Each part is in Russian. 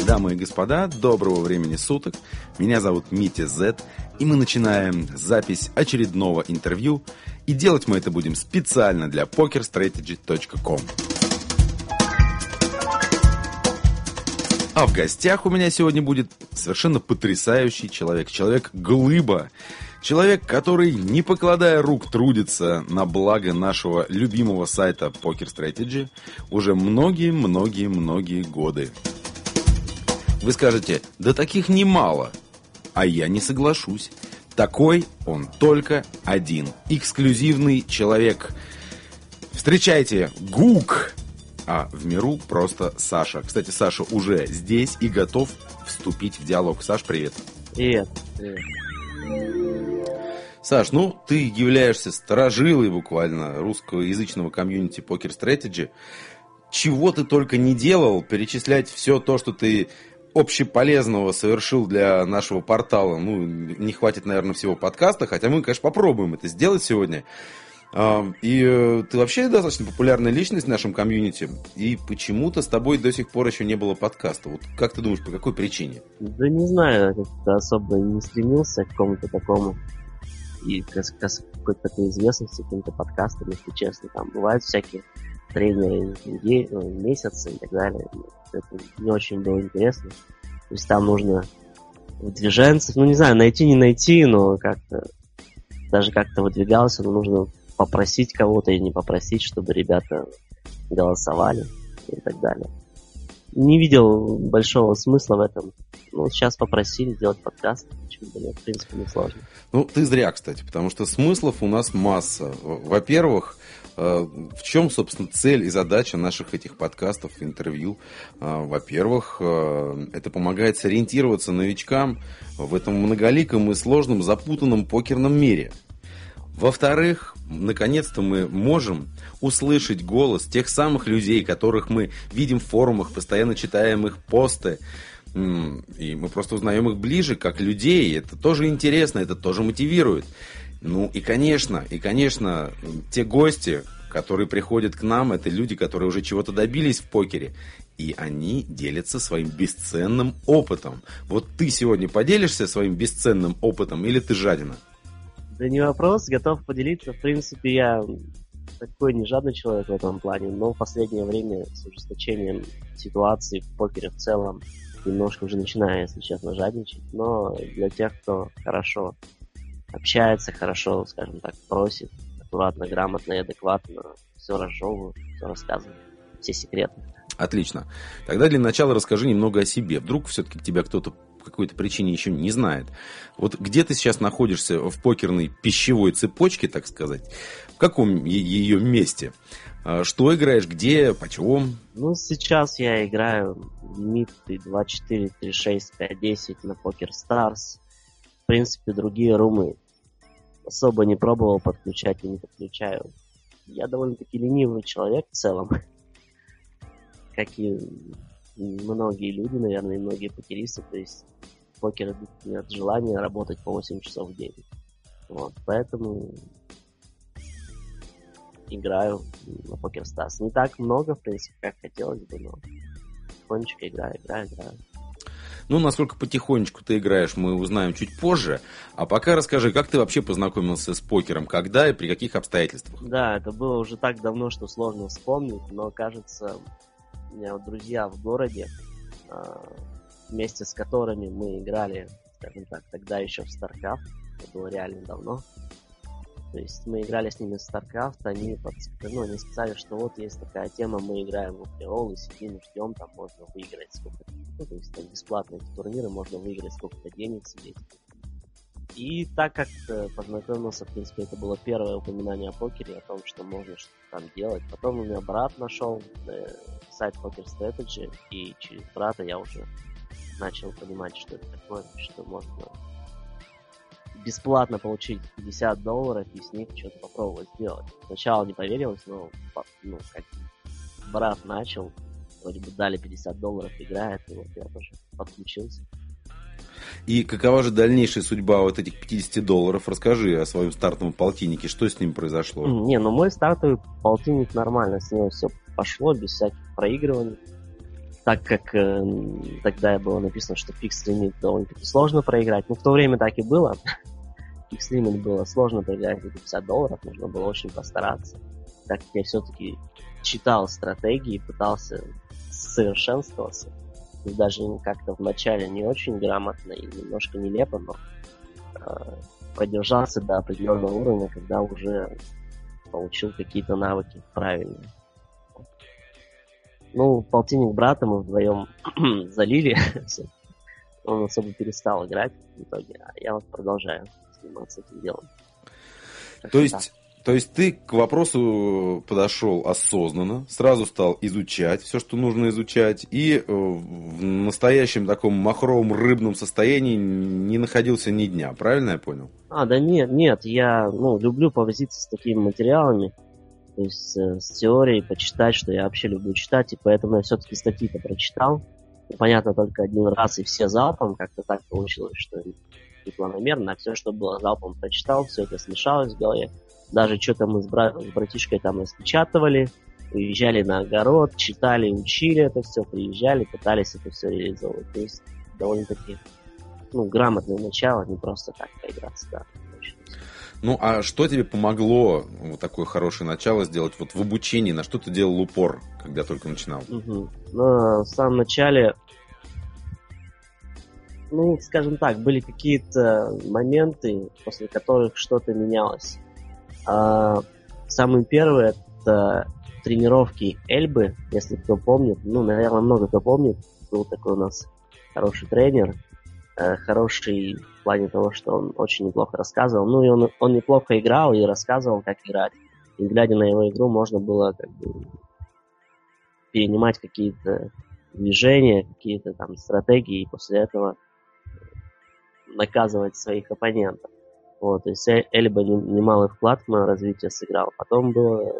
Дамы и господа, доброго времени суток. Меня зовут Митя З, и мы начинаем запись очередного интервью. И делать мы это будем специально для pokerstrategy.com. А в гостях у меня сегодня будет совершенно потрясающий человек. Человек-глыба. Человек, который, не покладая рук, трудится на благо нашего любимого сайта Poker Strategy уже многие годы. Вы скажете, да таких немало. А я не соглашусь. Такой он только один. Эксклюзивный человек. Встречайте, Гук! А в миру просто Саша. Кстати, Саша уже здесь и готов вступить в диалог. Саш, привет. Привет. Саш, ты являешься сторожилой буквально русскоязычного комьюнити Poker Strategy. Чего ты только не делал, перечислять все то, что ты общеполезного совершил для нашего портала. Не хватит, наверное, всего подкаста, хотя мы, конечно, попробуем это сделать сегодня. И ты вообще достаточно популярная личность в нашем комьюнити, и почему-то с тобой до сих пор еще не было подкаста. Вот как ты думаешь, по какой причине? Да не знаю, как-то особо не стремился к какому-то такому и к какой-то такой известности, каким-то подкастам, если честно. Там бывают всякие тренеры месяца и так далее. Это не очень было интересно. То есть там нужно выдвиженцев, не знаю, найти, не найти, но как-то даже как-то выдвигался, но нужно попросить кого-то или не попросить, чтобы ребята голосовали и так далее. Не видел большого смысла в этом. Сейчас попросили сделать подкаст, почему-то нет, в принципе, не сложно. Ты зря, кстати, потому что смыслов у нас масса. Во-первых, в чем, собственно, цель и задача наших этих подкастов, интервью? Во-первых, это помогает сориентироваться новичкам в этом многоликом и сложном, запутанном покерном мире. Во-вторых, наконец-то мы можем услышать голос тех самых людей, которых мы видим в форумах, постоянно читаем их посты, и мы просто узнаем их ближе, как людей. Это тоже интересно, это тоже мотивирует. И, конечно, те гости, которые приходят к нам, это люди, которые уже чего-то добились в покере, и они делятся своим бесценным опытом. Вот ты сегодня поделишься своим бесценным опытом или ты жадина? Да не вопрос, готов поделиться. В принципе, я такой не жадный человек в этом плане, но в последнее время с ужесточением ситуации в покере в целом немножко уже начинаю, если честно, жадничать. Но для тех, кто хорошо общается, хорошо, скажем так, просит, аккуратно, грамотно и адекватно, все разжевываю, все рассказываю, все секреты. Отлично. Тогда для начала расскажи немного о себе. Вдруг все-таки тебя кто-то по какой-то причине еще не знает. Вот где ты сейчас находишься в покерной пищевой цепочке, так сказать? В каком ее месте? Что играешь, где, почем? Сейчас я играю лимиты 2.4, 3.6, 5.10 на Poker Stars. В принципе, другие румы особо не пробовал подключать и не подключаю. Я довольно-таки ленивый человек в целом. Как и многие люди, наверное, и многие покеристы. То есть покер нет желания работать по 8 часов в день. Поэтому играю на Poker Stars. Не так много, в принципе, как хотелось бы, но потихонечку играю. Насколько потихонечку ты играешь, мы узнаем чуть позже. А пока расскажи, как ты вообще познакомился с покером, когда и при каких обстоятельствах? Да, это было уже так давно, что сложно вспомнить, но, кажется, у меня друзья в городе, вместе с которыми мы играли, скажем так, тогда еще в StarCraft, это было реально давно. То есть мы играли с ними в StarCraft, они сказали, что вот есть такая тема, мы играем в Укреол и сидим и ждем, там можно выиграть сколько-то, то есть там бесплатные турниры, можно выиграть сколько-то денег сидеть. И так как познакомился, в принципе, это было первое упоминание о покере, о том, что можно что-то там делать. Потом у меня брат нашел сайт Poker Strategy, и через брата я уже начал понимать, что это такое, что можно бесплатно получить $50 и с них что-то попробовать сделать. Сначала не поверилось, но как брат начал, вроде бы дали $50, играет, и вот я тоже подключился. И какова же дальнейшая судьба вот этих $50? Расскажи о своем стартовом полтиннике, что с ним произошло? Мой стартовый полтинник нормально, с него все пошло, без всяких проигрываний. так как тогда было написано, что фикс лимит довольно-таки сложно проиграть. Ну, в то время так и было. Фикс лимит было сложно проиграть где-то $50, нужно было очень постараться. Так как я все-таки читал стратегии, пытался совершенствоваться. И даже как-то вначале не очень грамотно и немножко нелепо, но продержался до определенного уровня, когда уже получил какие-то навыки правильные. Ну, полтинник брата мы вдвоем залили. Он особо перестал играть в итоге, а я вот продолжаю заниматься этим делом. То есть ты к вопросу подошел осознанно, сразу стал изучать все, что нужно изучать, и в настоящем таком махровом рыбном состоянии не находился ни дня, правильно я понял? Да нет, я люблю повозиться с такими материалами, то есть с теорией почитать, что я вообще люблю читать, и поэтому я все-таки статьи-то прочитал. Понятно, только один раз и все залпом, как-то так получилось, что не планомерно, а все, что было залпом, прочитал, все это смешалось в голове. Даже что-то мы с братишкой там распечатывали, уезжали на огород, читали, учили это все, приезжали, пытались это все реализовывать. То есть довольно-таки грамотное начало, не просто так поиграться, да. Ну, а что тебе помогло вот такое хорошее начало сделать вот в обучении? На что ты делал упор, когда только начинал? Ну, в самом начале, скажем так, были какие-то моменты, после которых что-то менялось. Самый первый — это тренировки Эльбы, если кто помнит. Наверное, много кто помнит. Был такой у нас хороший тренер, хороший в плане того, что он очень неплохо рассказывал. И он неплохо играл и рассказывал, как играть. И глядя на его игру, можно было перенимать какие-то движения, какие-то там стратегии, и после этого наказывать своих оппонентов. Вот, то есть Эльба немалый вклад в мое развитие сыграл. Потом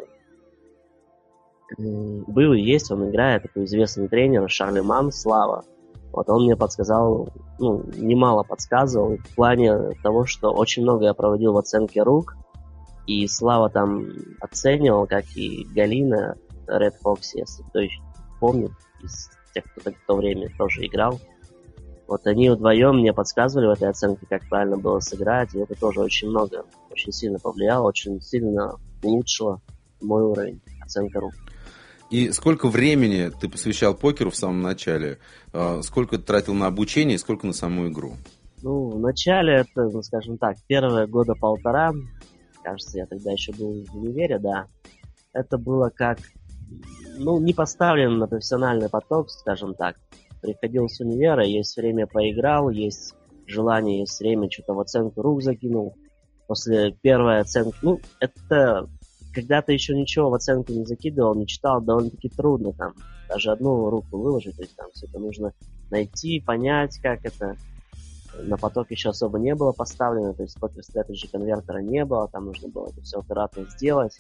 был и есть, он играет, такой известный тренер Шарлеман, Слава. Вот он мне подсказал, немало подсказывал в плане того, что очень много я проводил в оценке рук, и Слава там оценивал, как и Галина, Red Fox, если кто еще помнит, из тех, кто в то время тоже играл. Вот они вдвоем мне подсказывали в этой оценке, как правильно было сыграть, и это тоже очень сильно повлияло, очень сильно улучшило мой уровень оценка рук. И сколько времени ты посвящал покеру в самом начале? Сколько ты тратил на обучение и сколько на саму игру? В начале это, скажем так, первые года полтора, кажется, я тогда еще был в универе, да, это было как, не поставлено на профессиональный поток, скажем так. Приходил с универа, есть время поиграл, есть желание, есть время, что-то в оценку рук закинул. После первой оценки, это когда ты еще ничего в оценку не закидывал, не читал, довольно-таки трудно там даже одну руку выложить, то есть там все это нужно найти, понять, как это. На поток еще особо не было поставлено, то есть покер-стратеджи конвертера не было, там нужно было это все аккуратно сделать.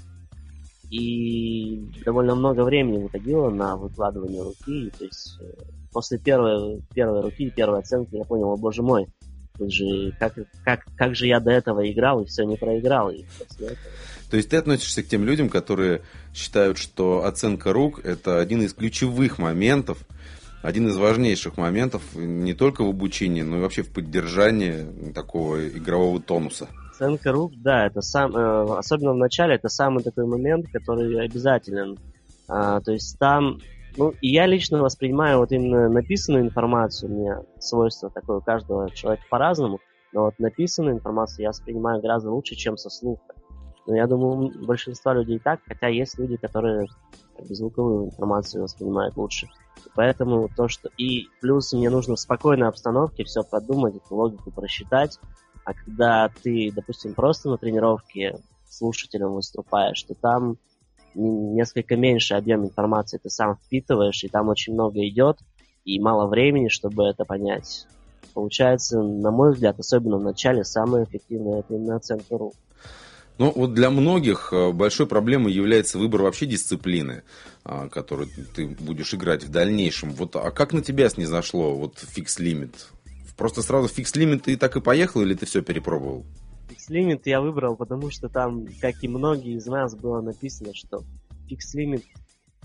И довольно много времени выходило на выкладывание руки, то есть после первой руки, первой оценки я понял, боже мой, как же я до этого играл и все не проиграл. И после этого... То есть ты относишься к тем людям, которые считают, что оценка рук – это один из ключевых моментов, один из важнейших моментов не только в обучении, но и вообще в поддержании такого игрового тонуса. Оценка рук, да, это особенно в начале, это самый такой момент, который обязателен. То есть там, и я лично воспринимаю вот именно написанную информацию, у меня свойство такое, у каждого человека по-разному, но вот написанную информацию я воспринимаю гораздо лучше, чем со слуха. Но я думаю, большинство людей так, хотя есть люди, которые звуковую информацию воспринимают лучше. И поэтому И плюс мне нужно в спокойной обстановке все продумать, эту логику просчитать. А когда ты, допустим, просто на тренировке слушателем выступаешь, то там несколько меньше объем информации ты сам впитываешь, и там очень много идет, и мало времени, чтобы это понять. Получается, на мой взгляд, особенно в начале, самое эффективное — это именно оценка рук. Вот для многих большой проблемой является выбор вообще дисциплины, которую ты будешь играть в дальнейшем. А как на тебя снизошло фикс-лимит? Просто сразу фикс-лимит и так и поехал, или ты все перепробовал? Фикс-лимит я выбрал, потому что там, как и многие из нас, было написано, что фикс-лимит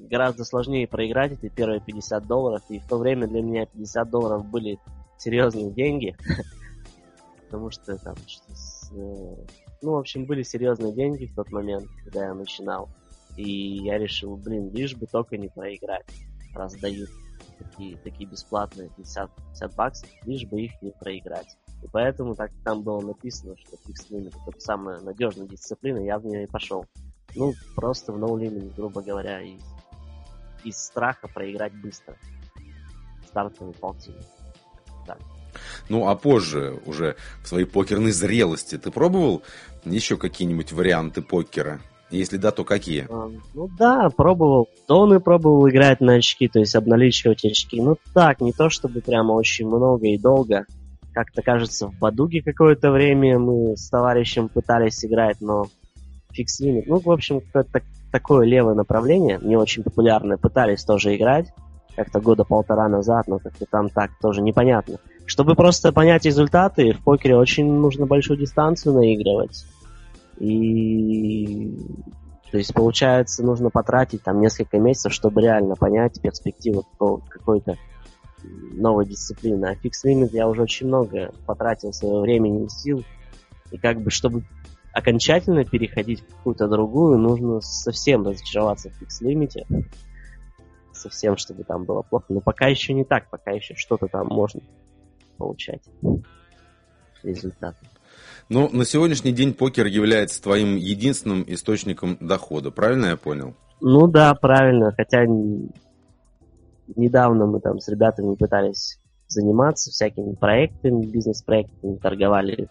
гораздо сложнее проиграть эти первые $50, и в то время для меня $50 были серьезные деньги, потому что там, в общем, были серьезные деньги в тот момент, когда я начинал, и я решил, лишь бы только не проиграть, раз дают такие бесплатные $50, лишь бы их не проиграть. И поэтому так там было написано, что Fixed Limit — это самая надежная дисциплина, я в нее и пошел. Просто в No Limit, грубо говоря, из страха проиграть быстро. Стартовый полтинник. Так. А позже, уже в своей покерной зрелости, ты пробовал еще какие-нибудь варианты покера? Если да, то какие? Да, пробовал. Доны пробовал играть на очки, то есть обналичивать очки. Так, не то чтобы прямо очень много и долго. Как-то, кажется, в Бадуге какое-то время мы с товарищем пытались играть, но Fixed Limit, в общем, какое-то такое левое направление, не очень популярное, пытались тоже играть, как-то 1.5 года назад, но как-то там так тоже непонятно. Чтобы просто понять результаты, в покере очень нужно большую дистанцию наигрывать. И, то есть, получается, нужно потратить там несколько месяцев, чтобы реально понять перспективу какой-то новой дисциплины. А Fixed Limit я уже очень много потратил своего времени и сил. И чтобы окончательно переходить в какую-то другую, нужно совсем разочароваться в Fixed Limit. Совсем, чтобы там было плохо. Но пока еще не так, пока еще что-то там можно получать. Результат. На сегодняшний день покер является твоим единственным источником дохода. Правильно я понял? Да, правильно. Хотя недавно мы там с ребятами пытались заниматься всякими проектами, бизнес-проектами, торговали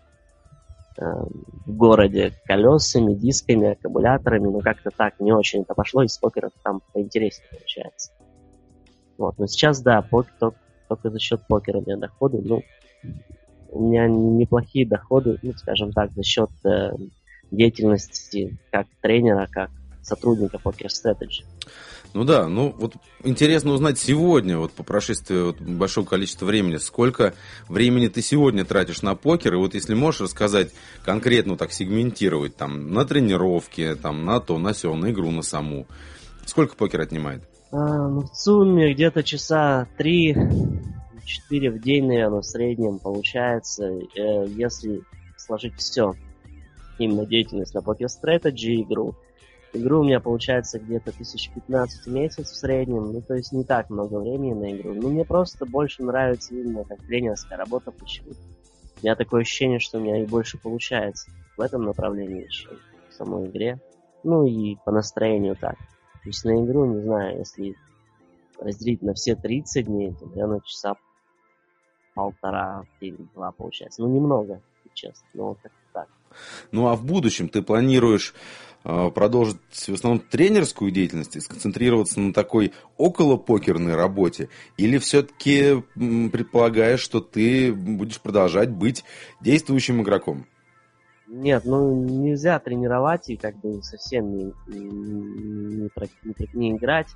в городе колесами, дисками, аккумуляторами, но как-то так не очень это пошло, и с покером там поинтереснее получается. Но сейчас, да, только за счет покера у меня доходы, у меня неплохие доходы, скажем так, за счет деятельности как тренера, как сотрудника Poker Strategy. Интересно узнать сегодня, по прошествии большого количества времени, сколько времени ты сегодня тратишь на покер, и если можешь рассказать конкретно, так сегментировать, там, на тренировки, там, на то, на сё, на игру, на саму. Сколько покер отнимает? В сумме где-то часа 3-4 в день, наверное, в среднем получается, если сложить все, именно деятельность на Poker Strategy, игру у меня получается где-то 1500 в месяц в среднем, то есть не так много времени на игру. Мне просто больше нравится именно как тренерская работа почему-то. У меня такое ощущение, что у меня и больше получается в этом направлении, чем в самой игре. И по настроению так. То есть на игру, не знаю, если разделить на все 30 дней, то, наверное, часа 1,5 или 2 получается. Немного, честно, но как-то так. А в будущем ты планируешь продолжить в основном тренерскую деятельность и сконцентрироваться на такой околопокерной работе? Или все-таки предполагаешь, что ты будешь продолжать быть действующим игроком? Нет, нельзя тренировать и совсем не играть.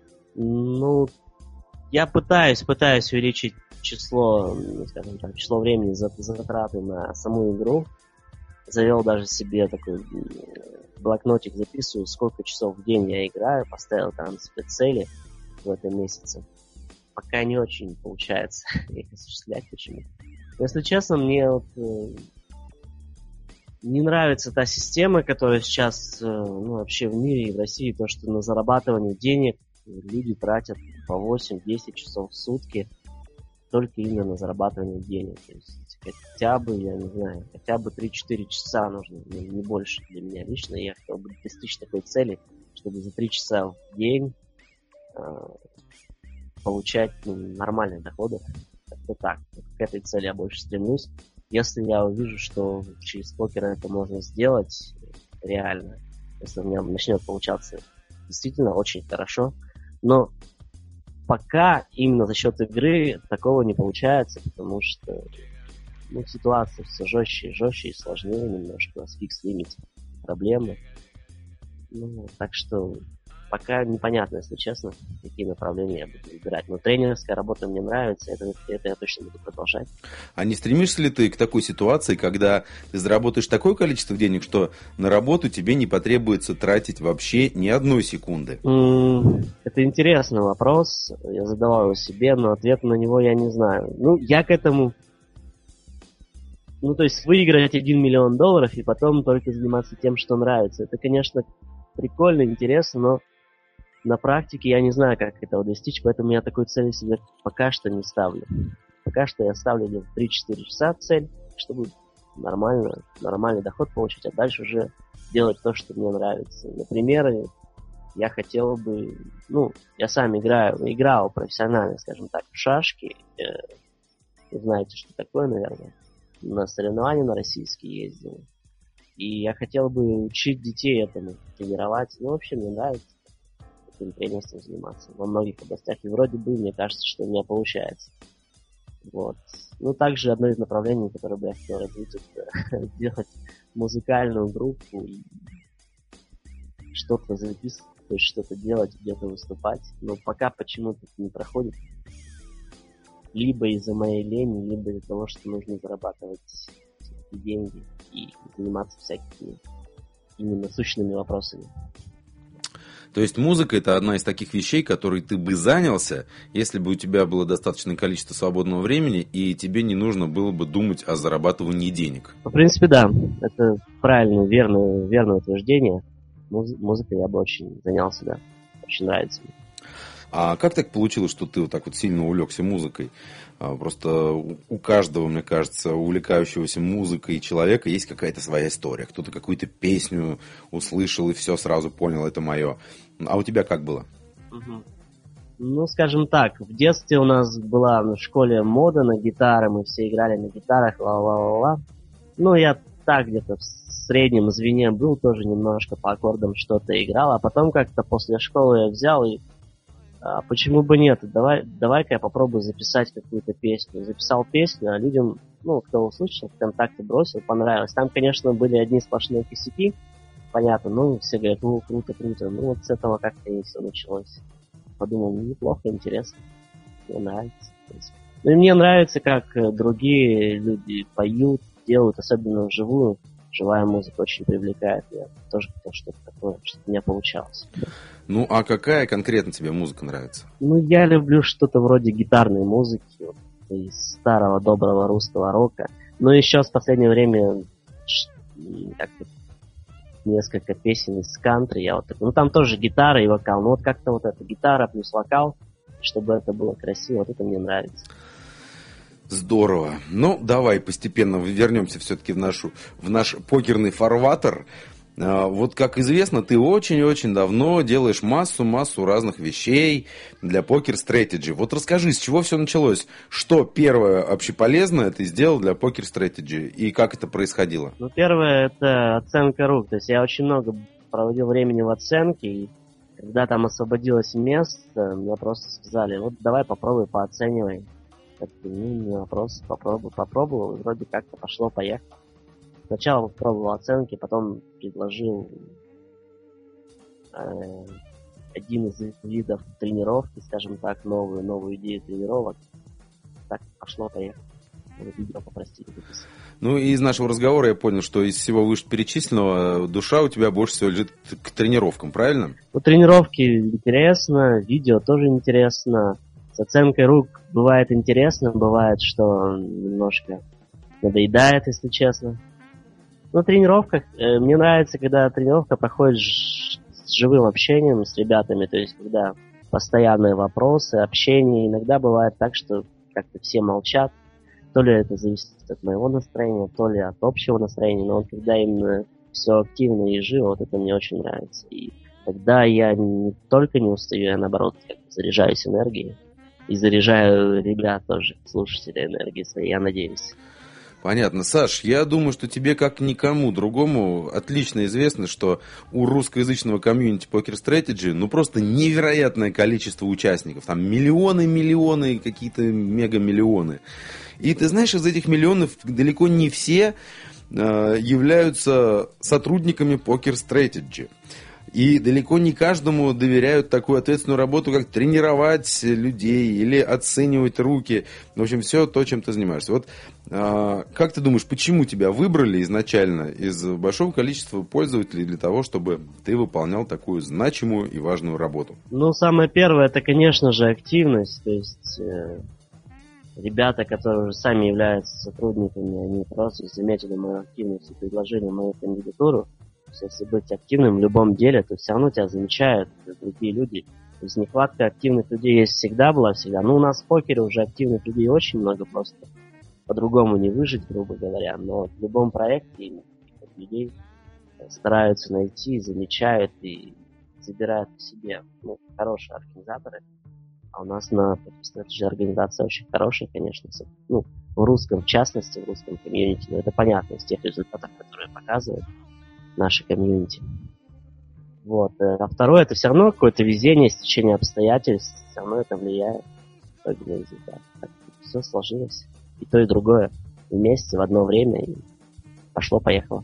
Я пытаюсь увеличить число времени, затраты на саму игру. Завел даже себе такой блокнотик, записываю, сколько часов в день я играю, поставил там себе цели в этом месяце. Пока не очень получается их осуществлять почему-то. Если честно, мне не нравится та система, которая сейчас вообще в мире и в России, то, что на зарабатывание денег люди тратят по 8-10 часов в сутки только именно на зарабатывание денег. То есть хотя бы 3-4 часа нужно, не больше для меня лично. Я хотел бы достичь такой цели, чтобы за 3 часа в день получать нормальные доходы. Как-то так. К этой цели я больше стремлюсь. Если я увижу, что через покер это можно сделать реально, если у меня начнет получаться действительно очень хорошо, но пока именно за счет игры такого не получается, потому что ситуация все жестче и жестче и сложнее немножко, у нас Fixed Limit проблемы. Так что пока непонятно, если честно, какие направления я буду выбирать. Но тренерская работа мне нравится, это я точно буду продолжать. А не стремишься ли ты к такой ситуации, когда ты заработаешь такое количество денег, что на работу тебе не потребуется тратить вообще ни одной секунды? Это интересный вопрос. Я задавал его себе, но ответ на него я не знаю. Я к этому... то есть выиграть $1 миллион и потом только заниматься тем, что нравится. Это, конечно, прикольно, интересно, но на практике я не знаю, как этого достичь, поэтому я такой цели себе пока что не ставлю. Пока что я ставлю где-то 3-4 часа цель, чтобы нормальный доход получить, а дальше уже делать то, что мне нравится. Например, я хотел бы... я сам играл профессионально, скажем так, в шашки. Вы знаете, что такое, наверное. На соревнования на российские ездил. И я хотел бы учить детей этому, тренировать. В общем, мне нравится этим тренерством заниматься во многих областях. И вроде бы, мне кажется, что у меня получается. Вот. Также одно из направлений, которое бы я хотел развить, это делать музыкальную группу и что-то записывать, то есть что-то делать, где-то выступать. Но пока почему-то это не проходит. Либо из-за моей лени, либо из-за того, что нужно зарабатывать деньги и заниматься всякими именно сущными вопросами. То есть музыка — это одна из таких вещей, которой ты бы занялся, если бы у тебя было достаточное количество свободного времени, и тебе не нужно было бы думать о зарабатывании денег. В принципе, да. Это правильное, верное утверждение. Музыкой я бы очень занялся, да. Очень нравится мне. А как так получилось, что ты вот так вот сильно увлекся музыкой? Просто у каждого, мне кажется, увлекающегося музыкой человека есть какая-то своя история. Кто-то какую-то песню услышал и все, сразу понял, это мое. А у тебя как было? Скажем так, в детстве у нас была в школе мода на гитары, мы все играли на гитарах, ла-ла-ла-ла. Я так где-то в среднем звене был, тоже немножко по аккордам что-то играл, а потом как-то после школы я взял и почему бы нет? Давай-ка я попробую записать какую-то песню. Записал песню, а людям, кто услышал, ВКонтакте бросил, понравилось. Там, конечно, были одни сплошные косяки, понятно, все говорят, круто. Вот с этого как-то и все началось. Подумал, неплохо, интересно. Мне нравится, в принципе. И мне нравится, как другие люди поют, делают, особенно вживую. Живая музыка очень привлекает. Я тоже хотел что-то такое, чтобы у меня получалось. А какая конкретно тебе музыка нравится? Я люблю что-то вроде гитарной музыки, из старого доброго русского рока. Но еще в последнее время как-то несколько песен из кантри. Я там тоже гитара и вокал. Как-то это гитара плюс вокал, чтобы это было красиво. Это мне нравится. Здорово. Давай постепенно вернемся все-таки в наш покерный фарватер. Вот, как известно, ты очень-очень давно делаешь массу разных вещей для Poker Strategy. Вот расскажи, с чего все началось? Что первое общеполезное ты сделал для Poker Strategy и как это происходило? Первое – это оценка рук. То есть я очень много проводил времени в оценке, и когда там освободилось место, мне просто сказали, давай попробуй, пооценивай. Не вопрос, попробовал, и вроде как-то пошло-поехало. Сначала попробовал оценки, потом предложил один из видов тренировки, скажем так, новую идею тренировок. Так пошло-поехало. Видео попросили выписать. И из нашего разговора я понял, что из всего вышеперечисленного душа у тебя больше всего лежит к тренировкам, правильно? Тренировки интересно, видео тоже интересно. С оценкой рук бывает интересно, бывает, что немножко надоедает, если честно. На тренировках мне нравится, когда тренировка проходит с живым общением с ребятами, то есть когда постоянные вопросы, общение. Иногда бывает так, что как-то все молчат. То ли это зависит от моего настроения, то ли от общего настроения, но когда именно все активно и живо, это мне очень нравится. И тогда я не только не устаю, я наоборот заряжаюсь энергией. И заряжаю ребят тоже, слушателей энергии своей, я надеюсь. Понятно. Саш, я думаю, что тебе, как никому другому, отлично известно, что у русскоязычного комьюнити Poker Strategy просто невероятное количество участников. Там миллионы, какие-то мегамиллионы. И ты знаешь, из этих миллионов далеко не все являются сотрудниками Poker Strategy. И далеко не каждому доверяют такую ответственную работу, как тренировать людей или оценивать руки. В общем, все то, чем ты занимаешься. Вот как ты думаешь, почему тебя выбрали изначально из большого количества пользователей для того, чтобы ты выполнял такую значимую и важную работу? Ну, самое первое, это, конечно же, активность. То есть ребята, которые уже сами являются сотрудниками, они просто заметили мою активность и предложили мою кандидатуру. То есть, если быть активным в любом деле, то все равно тебя замечают другие люди. То есть нехватка активных людей есть всегда была, всегда. Ну, у нас в покере уже активных людей очень много, просто по-другому не выжить, грубо говоря. Но в любом проекте людей стараются найти, замечают и забирают к себе. Ну, хорошие организаторы. А у нас на стратегии организация очень хорошая, конечно. Ну, в русском, в частности, в русском комьюнити. Но это понятно из тех результатов, которые показывают нашей комьюнити. Вот. А второе, это все равно какое-то везение, стечение обстоятельств, все равно это влияет на результат. Так, все сложилось. И то, и другое вместе, в одно время, и пошло-поехало.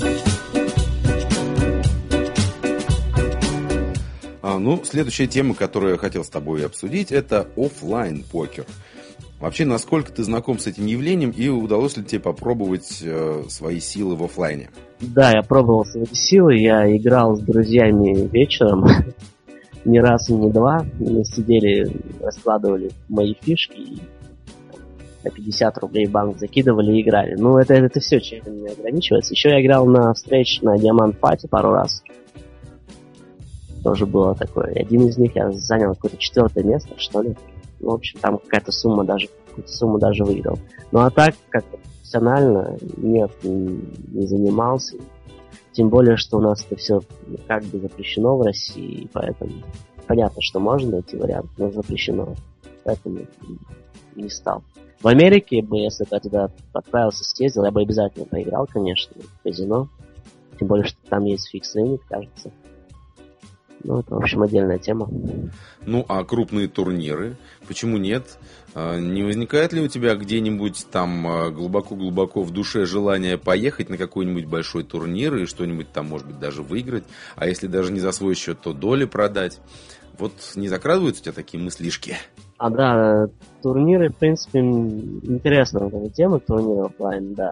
Ну, следующая тема, которую я хотел с тобой обсудить, это офлайн покер. Вообще, насколько ты знаком с этим явлением и удалось ли тебе попробовать свои силы в офлайне? Да, я пробовал свои силы, я играл с друзьями вечером, не раз и не два. Мы сидели, раскладывали мои фишки и на 50 рублей в банк закидывали и играли. Ну, это все, чем не ограничивается. Еще я играл на встреч на Diamond Party пару раз. Тоже было такое. И один из них я занял какое-то 4 место, что ли. Ну, в общем, там какую-то сумму даже выиграл. Ну, а так, как профессионально, нет, не занимался. Тем более, что у нас это все как бы запрещено в России, и поэтому понятно, что можно найти вариант, но запрещено. Поэтому не стал. В Америке бы, если бы я туда отправился, съездил, я бы обязательно поиграл, конечно, в казино. Тем более, что там есть фикс-лимит, кажется. Ну, это, в общем, отдельная тема. Ну, а крупные турниры? Почему нет? Не возникает ли у тебя где-нибудь там глубоко-глубоко в душе желание поехать на какой-нибудь большой турнир и что-нибудь там, может быть, даже выиграть? А если даже не за свой счет, то доли продать? Вот не закрадываются у тебя такие мыслишки? Да, турниры, в принципе, интересная эта тема, турниры офлайн, да.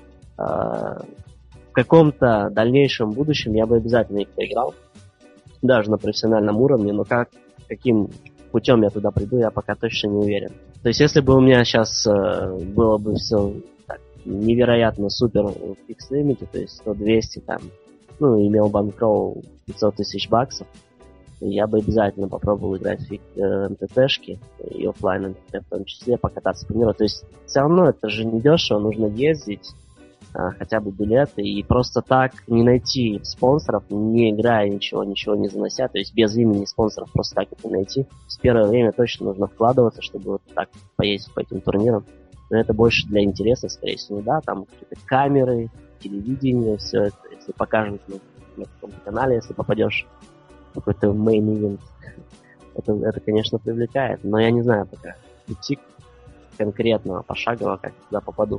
В каком-то дальнейшем будущем я бы обязательно их поиграл. Даже на профессиональном уровне, но каким путем я туда приду, я пока точно не уверен. То есть, если бы у меня сейчас было бы все так, невероятно супер в фикс-лимите, то есть 100-200 там, ну, имел банкроу 500 тысяч баксов, я бы обязательно попробовал играть в МТТшки и офлайн МТТ в том числе, покататься по миру. То есть, все равно это же не дешево, нужно ездить, хотя бы билеты, и просто так не найти спонсоров, не играя ничего не занося, то есть без имени спонсоров просто так это найти. В первое время точно нужно вкладываться, чтобы вот так поездить по этим турнирам. Но это больше для интереса, скорее всего, да, там какие-то камеры, телевидение, все это, если покажут на каком-то канале, если попадешь в какой-то main event, это, конечно, привлекает, но я не знаю пока пути конкретного, пошагово, как туда попаду.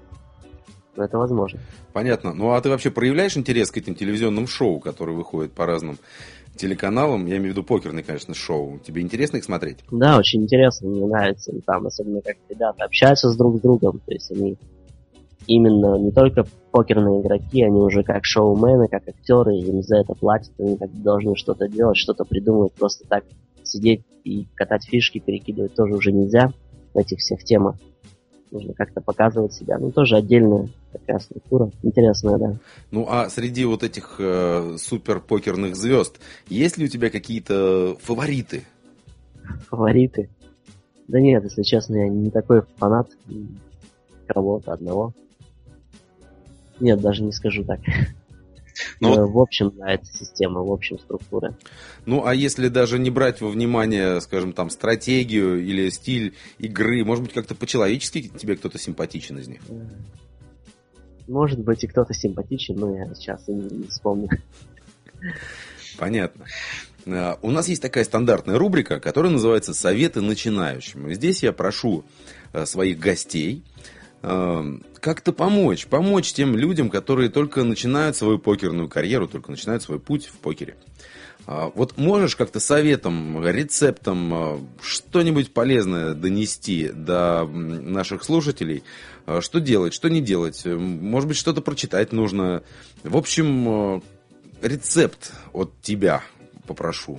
Но это возможно. Понятно. Ну, а ты вообще проявляешь интерес к этим телевизионным шоу, которые выходят по разным телеканалам? Я имею в виду покерные, конечно, шоу. Тебе интересно их смотреть? Да, очень интересно, мне нравится. Там, особенно как ребята общаются друг с другом. То есть они именно не только покерные игроки, они уже как шоумены, как актеры, им за это платят, они как должны что-то делать, что-то придумывать. Просто так сидеть и катать фишки, перекидывать тоже уже нельзя в этих всех темах. Нужно как-то показывать себя. Ну, тоже отдельная такая структура. Интересная, да. Ну, а среди вот этих супер-покерных звезд, есть ли у тебя какие-то фавориты? Фавориты? Да нет, если честно, я не такой фанат кого-то одного. Нет, даже не скажу так. Но в общем, да, это система, в общем, структура. Ну, а если даже не брать во внимание, скажем, там, стратегию или стиль игры, может быть, как-то по-человечески тебе кто-то симпатичен из них? Может быть, и кто-то симпатичен, но я сейчас и не вспомню. Понятно. У нас есть такая стандартная рубрика, которая называется «Советы начинающим». И здесь я прошу своих гостей как-то помочь тем людям, которые только начинают свою покерную карьеру, только начинают свой путь в покере. Вот можешь как-то советом, рецептом что-нибудь полезное донести до наших слушателей? Что делать, что не делать? Может быть, что-то прочитать нужно? В общем, рецепт от тебя попрошу.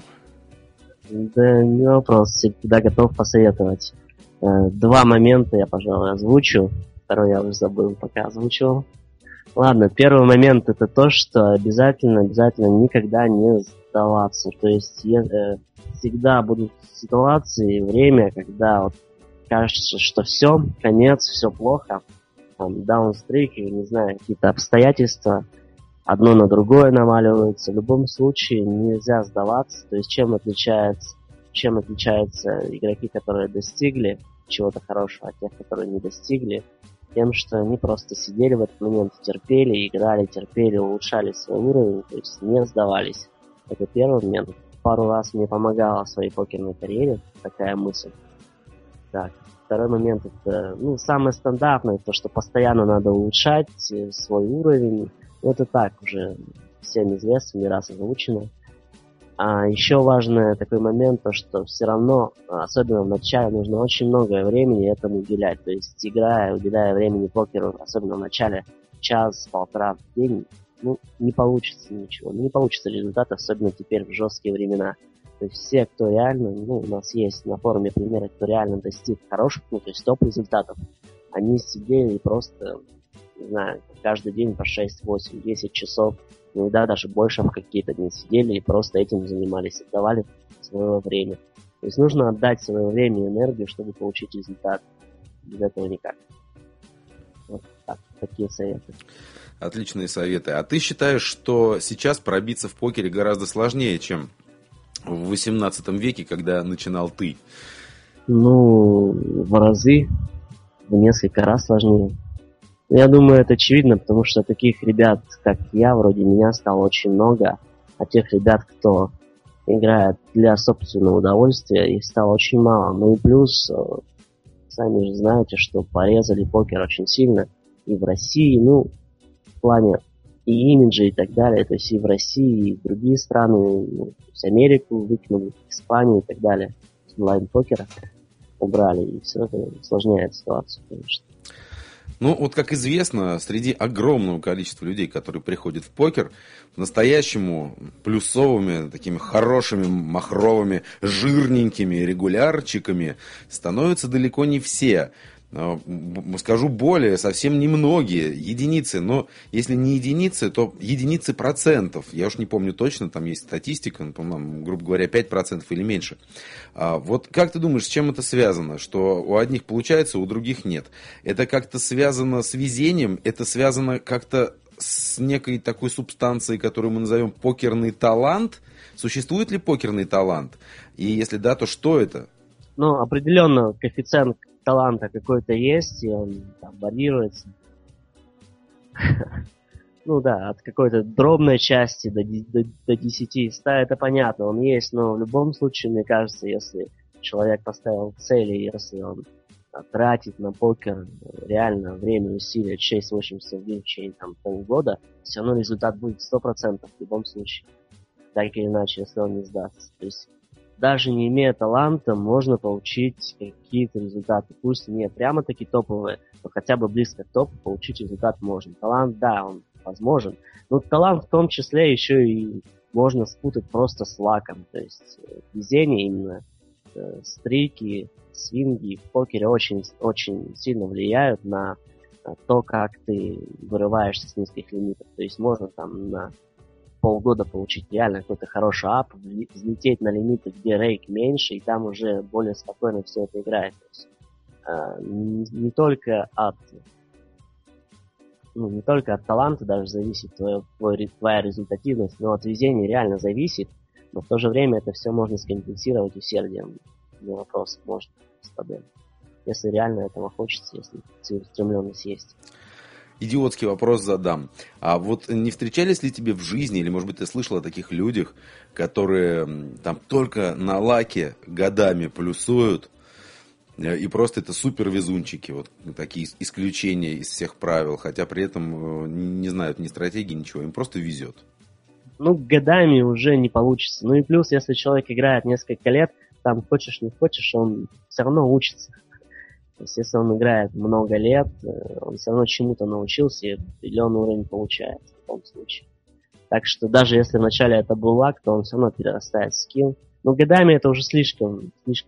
Да, не вопрос, всегда готов посоветовать. Два момента я, пожалуй, озвучу. Второй я уже забыл, пока озвучивал. Ладно, первый момент это то, что обязательно никогда не сдаваться. То есть всегда будут ситуации, время, когда вот кажется, что все, конец, все плохо. Там даунстрик, не знаю, какие-то обстоятельства, одно на другое наваливаются. В любом случае нельзя сдаваться. То есть чем отличаются игроки, которые достигли чего-то хорошего, от тех, которые не достигли? Тем, что они просто сидели в этот момент, терпели, играли, улучшали свой уровень, то есть не сдавались. Это первый момент. Пару раз мне помогала в своей покерной карьере такая мысль. Так, второй момент это, самое стандартное, то, что постоянно надо улучшать свой уровень. Это так, уже всем известно, не раз озвучено. А еще важный такой момент, то что все равно, особенно в начале, нужно очень много времени этому уделять. То есть, уделяя времени покеру, особенно в начале, час-полтора в день, не получится ничего. Не получится результат, особенно теперь в жесткие времена. То есть все, кто реально, у нас есть на форуме примеры, кто реально достиг хороших, то есть топ-результатов, они сидели и просто, не знаю, каждый день по 6, 8, 10 часов, иногда даже больше в какие-то дни сидели и просто этим занимались, отдавали свое время. То есть нужно отдать свое время и энергию, чтобы получить результат. Без этого никак. Вот так, такие советы. Отличные советы. А ты считаешь, что сейчас пробиться в покере гораздо сложнее, чем в 18 веке, когда начинал ты? В разы, в несколько раз сложнее. Я думаю, это очевидно, потому что таких ребят, как я, вроде меня, стало очень много, а тех ребят, кто играет для собственного удовольствия, их стало очень мало. Ну и плюс, сами же знаете, что порезали покер очень сильно и в России, в плане и имиджа и так далее, то есть и в России, и в другие страны, то есть Америку выкинули, Испанию и так далее. Онлайн-покера убрали, и все это усложняет ситуацию, конечно. Вот как известно, среди огромного количества людей, которые приходят в покер, по-настоящему плюсовыми, такими хорошими, махровыми, жирненькими регулярчиками становятся далеко не все. Скажу более, совсем немногие, единицы, но если не единицы, то единицы процентов. Я уж не помню точно, там есть статистика, по-моему, грубо говоря, 5% или меньше. Вот как ты думаешь, с чем это связано? Что у одних получается, у других нет. Это как-то связано с везением? Это связано как-то с некой такой субстанцией, которую мы назовем покерный талант? Существует ли покерный талант? И если да, то что это? Определенно коэффициент таланта какой-то есть, и он там варьируется. От какой-то дробной части до 10, 100, это понятно, он есть, но в любом случае, мне кажется, если человек поставил цели, если он тратит на покер реально время, усилия 6-8 часов в день в течение полгода, все равно результат будет 100% в любом случае. Так или иначе, если он не сдастся. То есть даже не имея таланта, можно получить какие-то результаты. Пусть не прямо-таки топовые, но хотя бы близко к топу получить результат можно. Талант, да, он возможен. Но талант в том числе еще и можно спутать просто с лаком. То есть везение именно, стрики, свинги в покере очень, очень сильно влияют на то, как ты вырываешься с низких лимитов. То есть можно на полгода получить реально какой-то хороший ап, взлететь на лимиты, где рейк меньше, и там уже более спокойно все это играет. То есть, не только от таланта даже зависит твоя результативность, но от везения реально зависит, но в то же время это все можно скомпенсировать усердием. Не вопрос, может, без проблем. Если реально этого хочется, если целеустремленность есть. Идиотский вопрос задам. А вот не встречались ли тебе в жизни, или, может быть, ты слышал о таких людях, которые там только на лаке годами плюсуют, и просто это супер везунчики, вот такие исключения из всех правил, хотя при этом не знают ни стратегии, ничего, им просто везет. Ну, годами уже не получится. Ну и плюс, если человек играет несколько лет, там хочешь не хочешь, он все равно учится. То есть если он играет много лет, он все равно чему-то научился и определенный уровень получает в таком случае. Так что даже если вначале это был лаг, то он все равно перерастает в скилл. Но годами это уже слишком.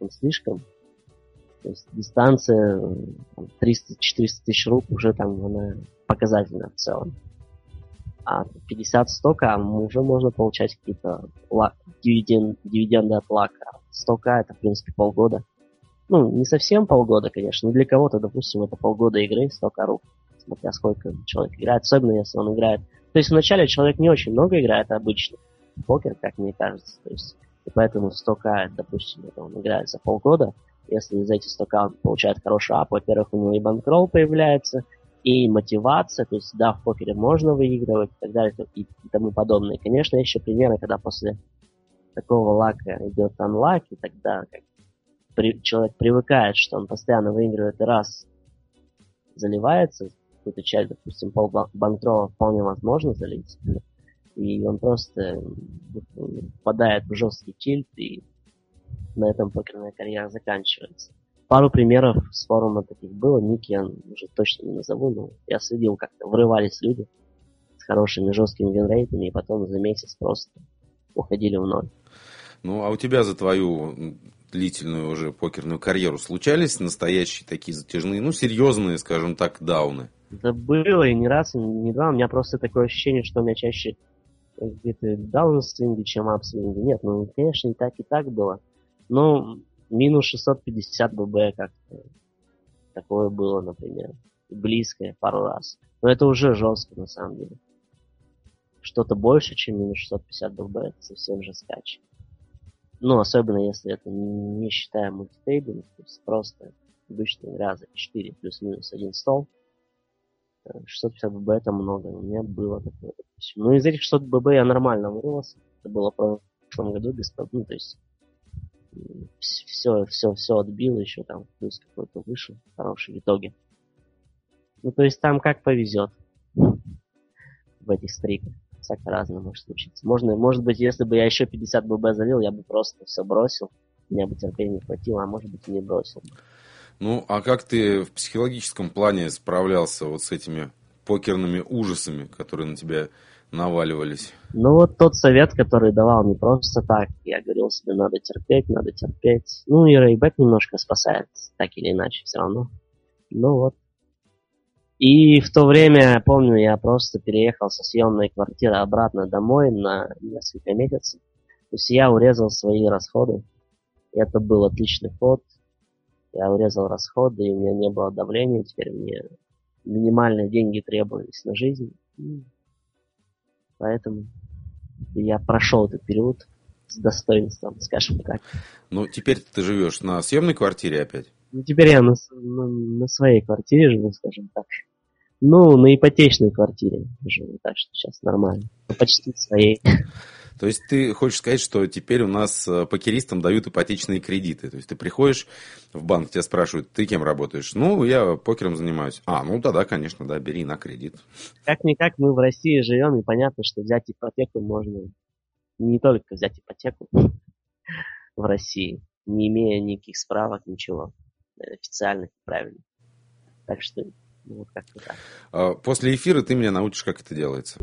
То есть дистанция 300-400 тысяч рук уже там она показательна в целом. А 50-100к уже можно получать какие-то дивиденды от лака. 100к это, в принципе, полгода. Ну, не совсем полгода, конечно, но для кого-то, допустим, это полгода игры, 100к рук, смотря сколько человек играет, особенно если он играет. То есть вначале человек не очень много играет обычно в покер, как мне кажется. То есть, и поэтому 100к, допустим, это он играет за полгода. Если из этих 100к он получает хороший ап, во-первых, у него и банкролл появляется, и мотивация, то есть, да, в покере можно выигрывать и так далее, и тому подобное. Конечно, еще примеры, когда после такого лака идет анлак, и тогда человек привыкает, что он постоянно выигрывает и раз заливается, какую-то часть, допустим, банкролла вполне возможно залить, и он просто впадает в жесткий тильт, и на этом покерная карьера заканчивается. Пару примеров с форума таких было, ники я уже точно не назову, но я следил, как-то врывались люди с хорошими жесткими винрейтами, и потом за месяц просто уходили в ноль. Ну, а у тебя за твою длительную уже покерную карьеру случались настоящие такие затяжные, ну, серьезные, скажем так, дауны? Это было и не раз, и не два. У меня просто такое ощущение, что у меня чаще где-то даун-свинги, чем ап-свинги. Нет, ну, конечно, и так было. Но минус 650 ББ как-то такое было, например. Близкое пару раз. Но это уже жестко, на самом деле. Что-то больше, чем минус 650 ББ, это совсем же скач. Ну, особенно если это не считая мультитейбинг, то есть просто обычная игра за 4 плюс-минус 1 стол. 650 ББ это много, у меня было такое, допустим. Ну, из этих 600 ББ я нормально вырвался. Это было в прошлом году без проблем, то есть все отбил, еще там плюс какой-то вышел, хороший в итоге. Ну, то есть там как повезет в этих стриках. Всяко разное может случиться. Может быть, если бы я еще 50 ББ залил, я бы просто все бросил. Меня бы терпения не хватило, а может быть и не бросил. Ну, а как ты в психологическом плане справлялся вот с этими покерными ужасами, которые на тебя наваливались? Ну, вот тот совет, который давал не просто так. Я говорил себе, надо терпеть. Ну, и рейбэк немножко спасает, так или иначе, все равно. Ну, вот. И в то время, помню, я просто переехал со съемной квартиры обратно домой на несколько месяцев. То есть я урезал свои расходы. И это был отличный ход. Я урезал расходы, и у меня не было давления. Теперь мне минимальные деньги требовались на жизнь. И поэтому я прошел этот период с достоинством, скажем так. Ну, теперь ты живешь на съемной квартире опять? Ну, теперь я на своей квартире живу, скажем так. Ну, на ипотечной квартире живу, так что сейчас нормально. Почти своей. То есть ты хочешь сказать, что теперь у нас покеристам дают ипотечные кредиты. То есть ты приходишь в банк, тебя спрашивают, ты кем работаешь? Ну, я покером занимаюсь. Ну тогда, конечно, да, бери на кредит. Как-никак мы в России живем, и понятно, что взять ипотеку можно не только взять ипотеку в России, не имея никаких справок, ничего официальных, правильно. Так что, ну, вот как-то так. После эфира ты меня научишь, как это делается.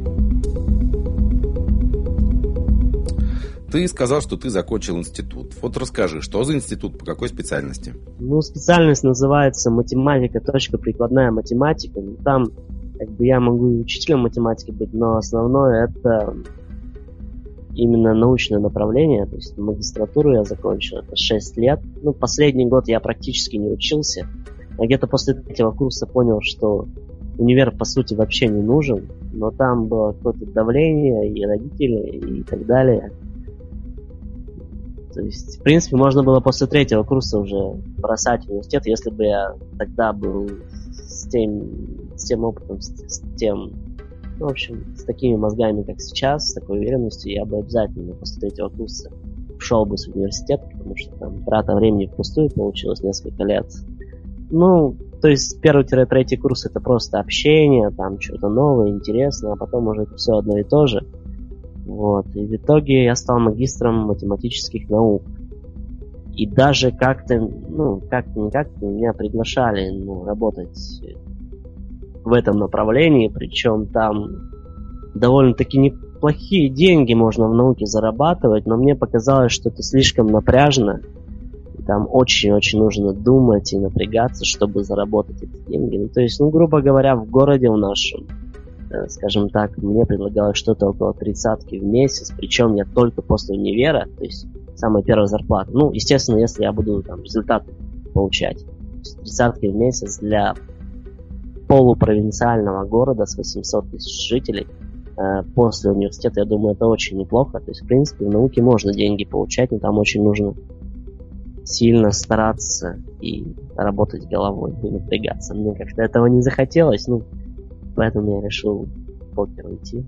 Ты сказал, что ты закончил институт. Вот расскажи, что за институт, по какой специальности? Ну, специальность называется математика, прикладная математика. Ну, там, как бы, я могу и учителем математики быть, но основное это именно научное направление. То есть магистратуру я закончил, это 6 лет. Ну, последний год я практически не учился. Я где-то после третьего курса понял, что универ, по сути, вообще не нужен. Но там было какое-то давление и родители, и так далее. То есть, в принципе, можно было после третьего курса уже бросать университет, если бы я тогда был с тем опытом, в общем, с такими мозгами, как сейчас, с такой уверенностью, я бы обязательно после третьего курса ушел бы с университета, потому что там трата времени впустую получилось несколько лет. Ну, то есть 1-3 курс это просто общение, там что-то новое, интересное, а потом уже это все одно и то же. Вот. И в итоге я стал магистром математических наук. И даже как-то, меня приглашали работать в этом направлении, причем там довольно-таки неплохие деньги можно в науке зарабатывать, но мне показалось, что это слишком напряжно. Там очень-очень нужно думать и напрягаться, чтобы заработать эти деньги. Ну, то есть, грубо говоря, в городе в нашем, скажем так, мне предлагалось что-то около 30-ки в месяц, причем я только после универа, то есть самая первая зарплата. Ну, естественно, если я буду там результат получать. 30-ки в месяц для полупровинциального города с 800 тысяч жителей после университета, я думаю, это очень неплохо. То есть, в принципе, в науке можно деньги получать, но там очень нужно сильно стараться и работать головой, и напрягаться. Мне как-то этого не захотелось, поэтому я решил в покер уйти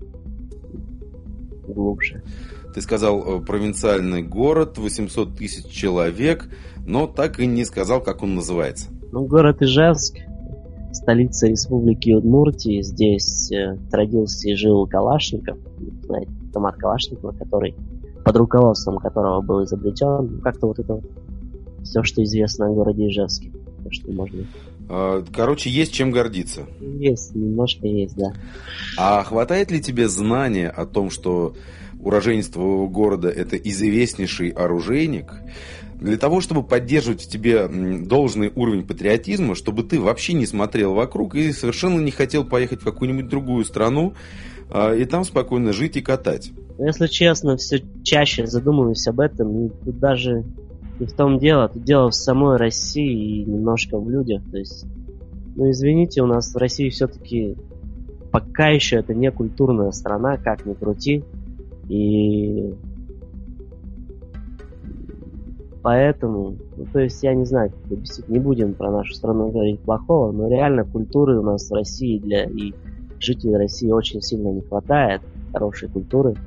глубже. Ты сказал, провинциальный город, 800 тысяч человек, но так и не сказал, как он называется. Город Ижевск, столица республики Удмуртии. Здесь родился и жил Калашников, знаете, автомат Калашникова, под руководством которого был изобретен. Как-то вот это все, что известно о городе Ижевске. То, что можно... Короче, есть чем гордиться. Есть, немножко есть, да. А хватает ли тебе знания о том, что уроженец твоего города – это известнейший оружейник, для того, чтобы поддерживать в тебе должный уровень патриотизма, чтобы ты вообще не смотрел вокруг и совершенно не хотел поехать в какую-нибудь другую страну и там спокойно жить и катать? Если честно, все чаще задумываюсь об этом, и тут даже не в том дело, тут дело в самой России и немножко в людях. То есть, извините, у нас в России все-таки пока еще это не культурная страна, как ни крути. И поэтому, то есть я не знаю, как объяснить, не будем про нашу страну говорить плохого, но реально культуры у нас в России и жителей России очень сильно не хватает, хорошей культуры.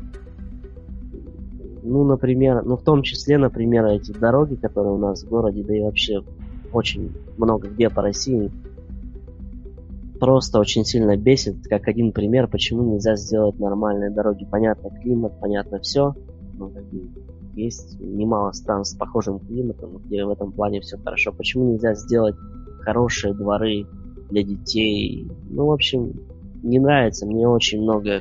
Например, в том числе, например, эти дороги, которые у нас в городе, да и вообще очень много где по России, просто очень сильно бесит. Как один пример, почему нельзя сделать нормальные дороги. Понятно климат, понятно все, но есть немало стран с похожим климатом, где в этом плане все хорошо. Почему нельзя сделать хорошие дворы для детей? В общем, не нравится мне очень много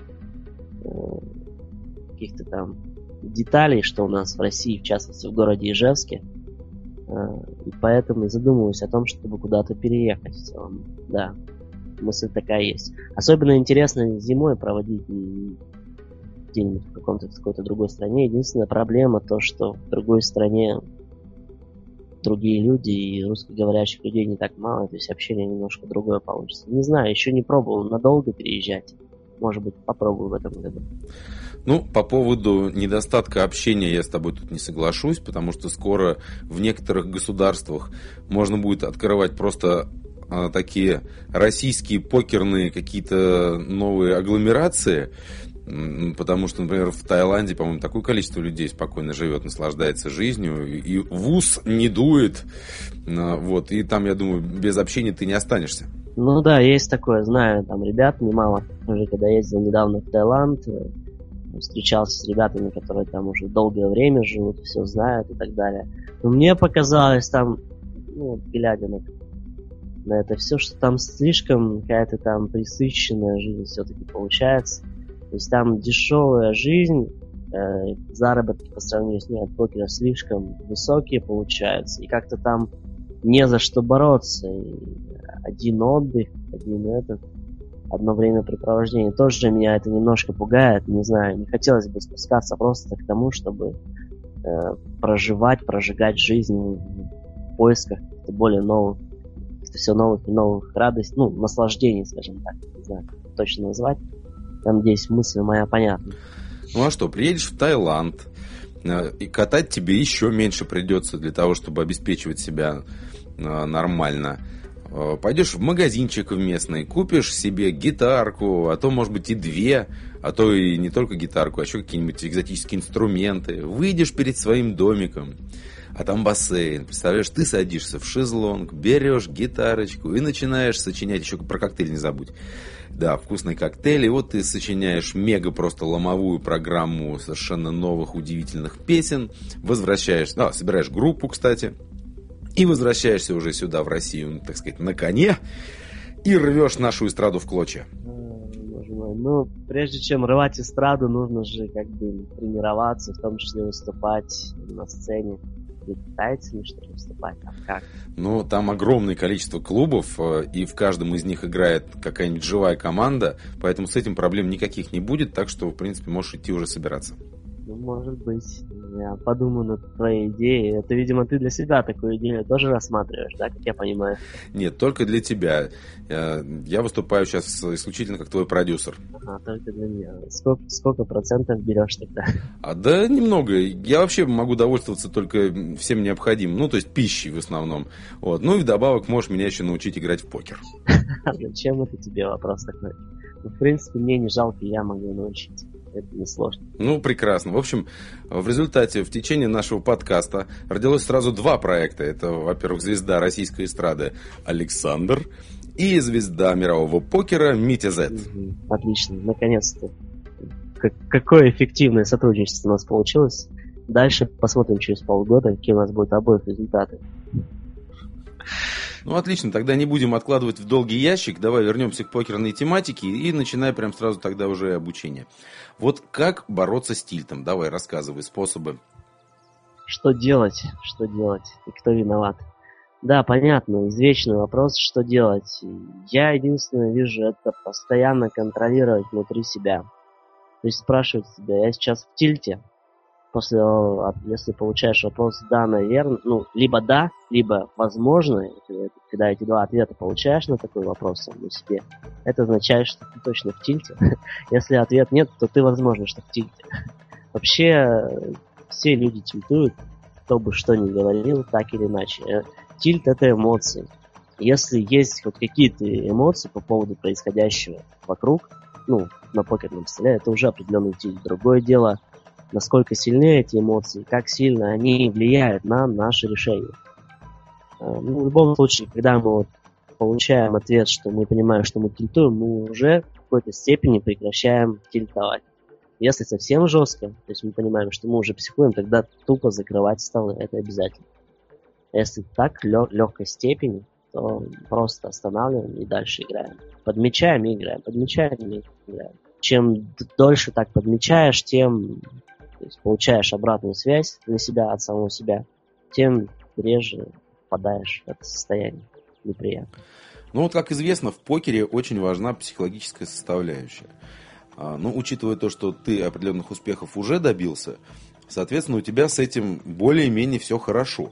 каких-то там деталей, что у нас в России, в частности в городе Ижевске, и поэтому задумываюсь о том, чтобы куда-то переехать в целом. Да, мысль такая есть. Особенно интересно зимой проводить где-нибудь в какой-то другой стране. Единственная проблема то, что в другой стране другие люди и русскоговорящих людей не так мало, то есть общение немножко другое получится. Не знаю, еще не пробовал надолго переезжать. Может быть, попробую в этом году. По поводу недостатка общения я с тобой тут не соглашусь, потому что скоро в некоторых государствах можно будет открывать просто такие российские покерные какие-то новые агломерации, потому что, например, в Таиланде, по-моему, такое количество людей спокойно живет, наслаждается жизнью, и в ус не дует, и там, я думаю, без общения ты не останешься. Да, есть такое, знаю, там ребят немало, уже когда ездил недавно в Таиланд, встречался с ребятами, которые там уже долгое время живут, все знают и так далее. Но мне показалось там, глядя на это все, что там слишком какая-то там пресыщенная жизнь все-таки получается. То есть там дешевая жизнь, заработки по сравнению с ней от покера слишком высокие получаются, и как-то там не за что бороться. И один отдых, одно времяпрепровождение. Тоже меня это немножко пугает, не знаю, не хотелось бы спускаться просто к тому, чтобы прожигать жизнь в поисках более новых, все новых и новых радостей, наслаждений, скажем так, не знаю, как точно назвать. Там, надеюсь, мысль моя понятна. А что, приедешь в Таиланд, и катать тебе еще меньше придется для того, чтобы обеспечивать себя нормально. Пойдешь в магазинчик в местный, купишь себе гитарку, а то, может быть, и две, а то и не только гитарку, а еще какие-нибудь экзотические инструменты. Выйдешь перед своим домиком, а там бассейн. Представляешь, ты садишься в шезлонг, берешь гитарочку и начинаешь сочинять, еще про коктейль не забудь. Да, вкусный коктейль, и вот ты сочиняешь мега просто ломовую программу совершенно новых удивительных песен, возвращаешься, собираешь группу, кстати, и возвращаешься уже сюда, в Россию, так сказать, на коне, и рвешь нашу эстраду в клочья. Ну, прежде чем рвать эстраду, нужно же как бы тренироваться, в том числе выступать на сцене. Вы пытаетесь ли что-то выступать? А как? Ну, там огромное количество клубов, и в каждом из них играет какая-нибудь живая команда, поэтому с этим проблем никаких не будет, так что, в принципе, можешь идти уже собираться. Ну, может быть. Я подумаю над твоей идеей. Это, видимо, ты для себя такую идею тоже рассматриваешь, да, как я понимаю? Нет, только для тебя. Я выступаю сейчас исключительно как твой продюсер. Только для меня. Сколько процентов берешь тогда? Да немного. Я вообще могу довольствоваться только всем необходимым. Ну, то есть пищей в основном. Вот. Ну и вдобавок можешь меня еще научить играть в покер. Зачем это тебе вопрос такой? Ну, в принципе, мне не жалко, я могу научить. Это несложно. Ну, прекрасно. В общем, в результате, в течение нашего подкаста родилось сразу два проекта. Это, во-первых, звезда российской эстрады Александр и звезда мирового покера Митя Зет. Отлично, наконец-то. Какое эффективное сотрудничество у нас получилось. Дальше посмотрим через полгода, какие у нас будут обоих результаты. Ну, отлично, тогда не будем откладывать в долгий ящик. Давай вернемся к покерной тематике и начинай прям сразу тогда уже обучение. Вот как бороться с тильтом? Давай, рассказывай способы. Что делать? Что делать? И кто виноват? Да, понятно, извечный вопрос, что делать. Я единственное вижу, это постоянно контролировать внутри себя. То есть спрашивать себя, я сейчас в тильте? Если получаешь вопрос «да», наверное, либо «да», либо «возможно», когда эти два ответа получаешь на такой вопрос самому себе, это означает, что ты точно в тильте. Если ответ «нет», то ты, возможно, что в тильте. Вообще, все люди тильтуют, кто бы что ни говорил, так или иначе. Тильт – это эмоции. Если есть хоть какие-то эмоции по поводу происходящего вокруг, на покерном столе, это уже определенный тильт. Другое дело, насколько сильны эти эмоции, как сильно они влияют на наши решения. В любом случае, когда мы получаем ответ, что мы понимаем, что мы тильтуем, мы уже в какой-то степени прекращаем тильтовать. Если совсем жестко, то есть мы понимаем, что мы уже психуем, тогда тупо закрывать столы, это обязательно. Если так, легкой степени, то просто останавливаем и дальше играем. Подмечаем и играем, подмечаем и играем. Чем дольше так подмечаешь, тем получаешь обратную связь на себя, от самого себя, тем реже впадаешь в это состояние неприятное. Ну вот, как известно, в покере очень важна психологическая составляющая. Учитывая то, что ты определенных успехов уже добился, соответственно, у тебя с этим более-менее все хорошо.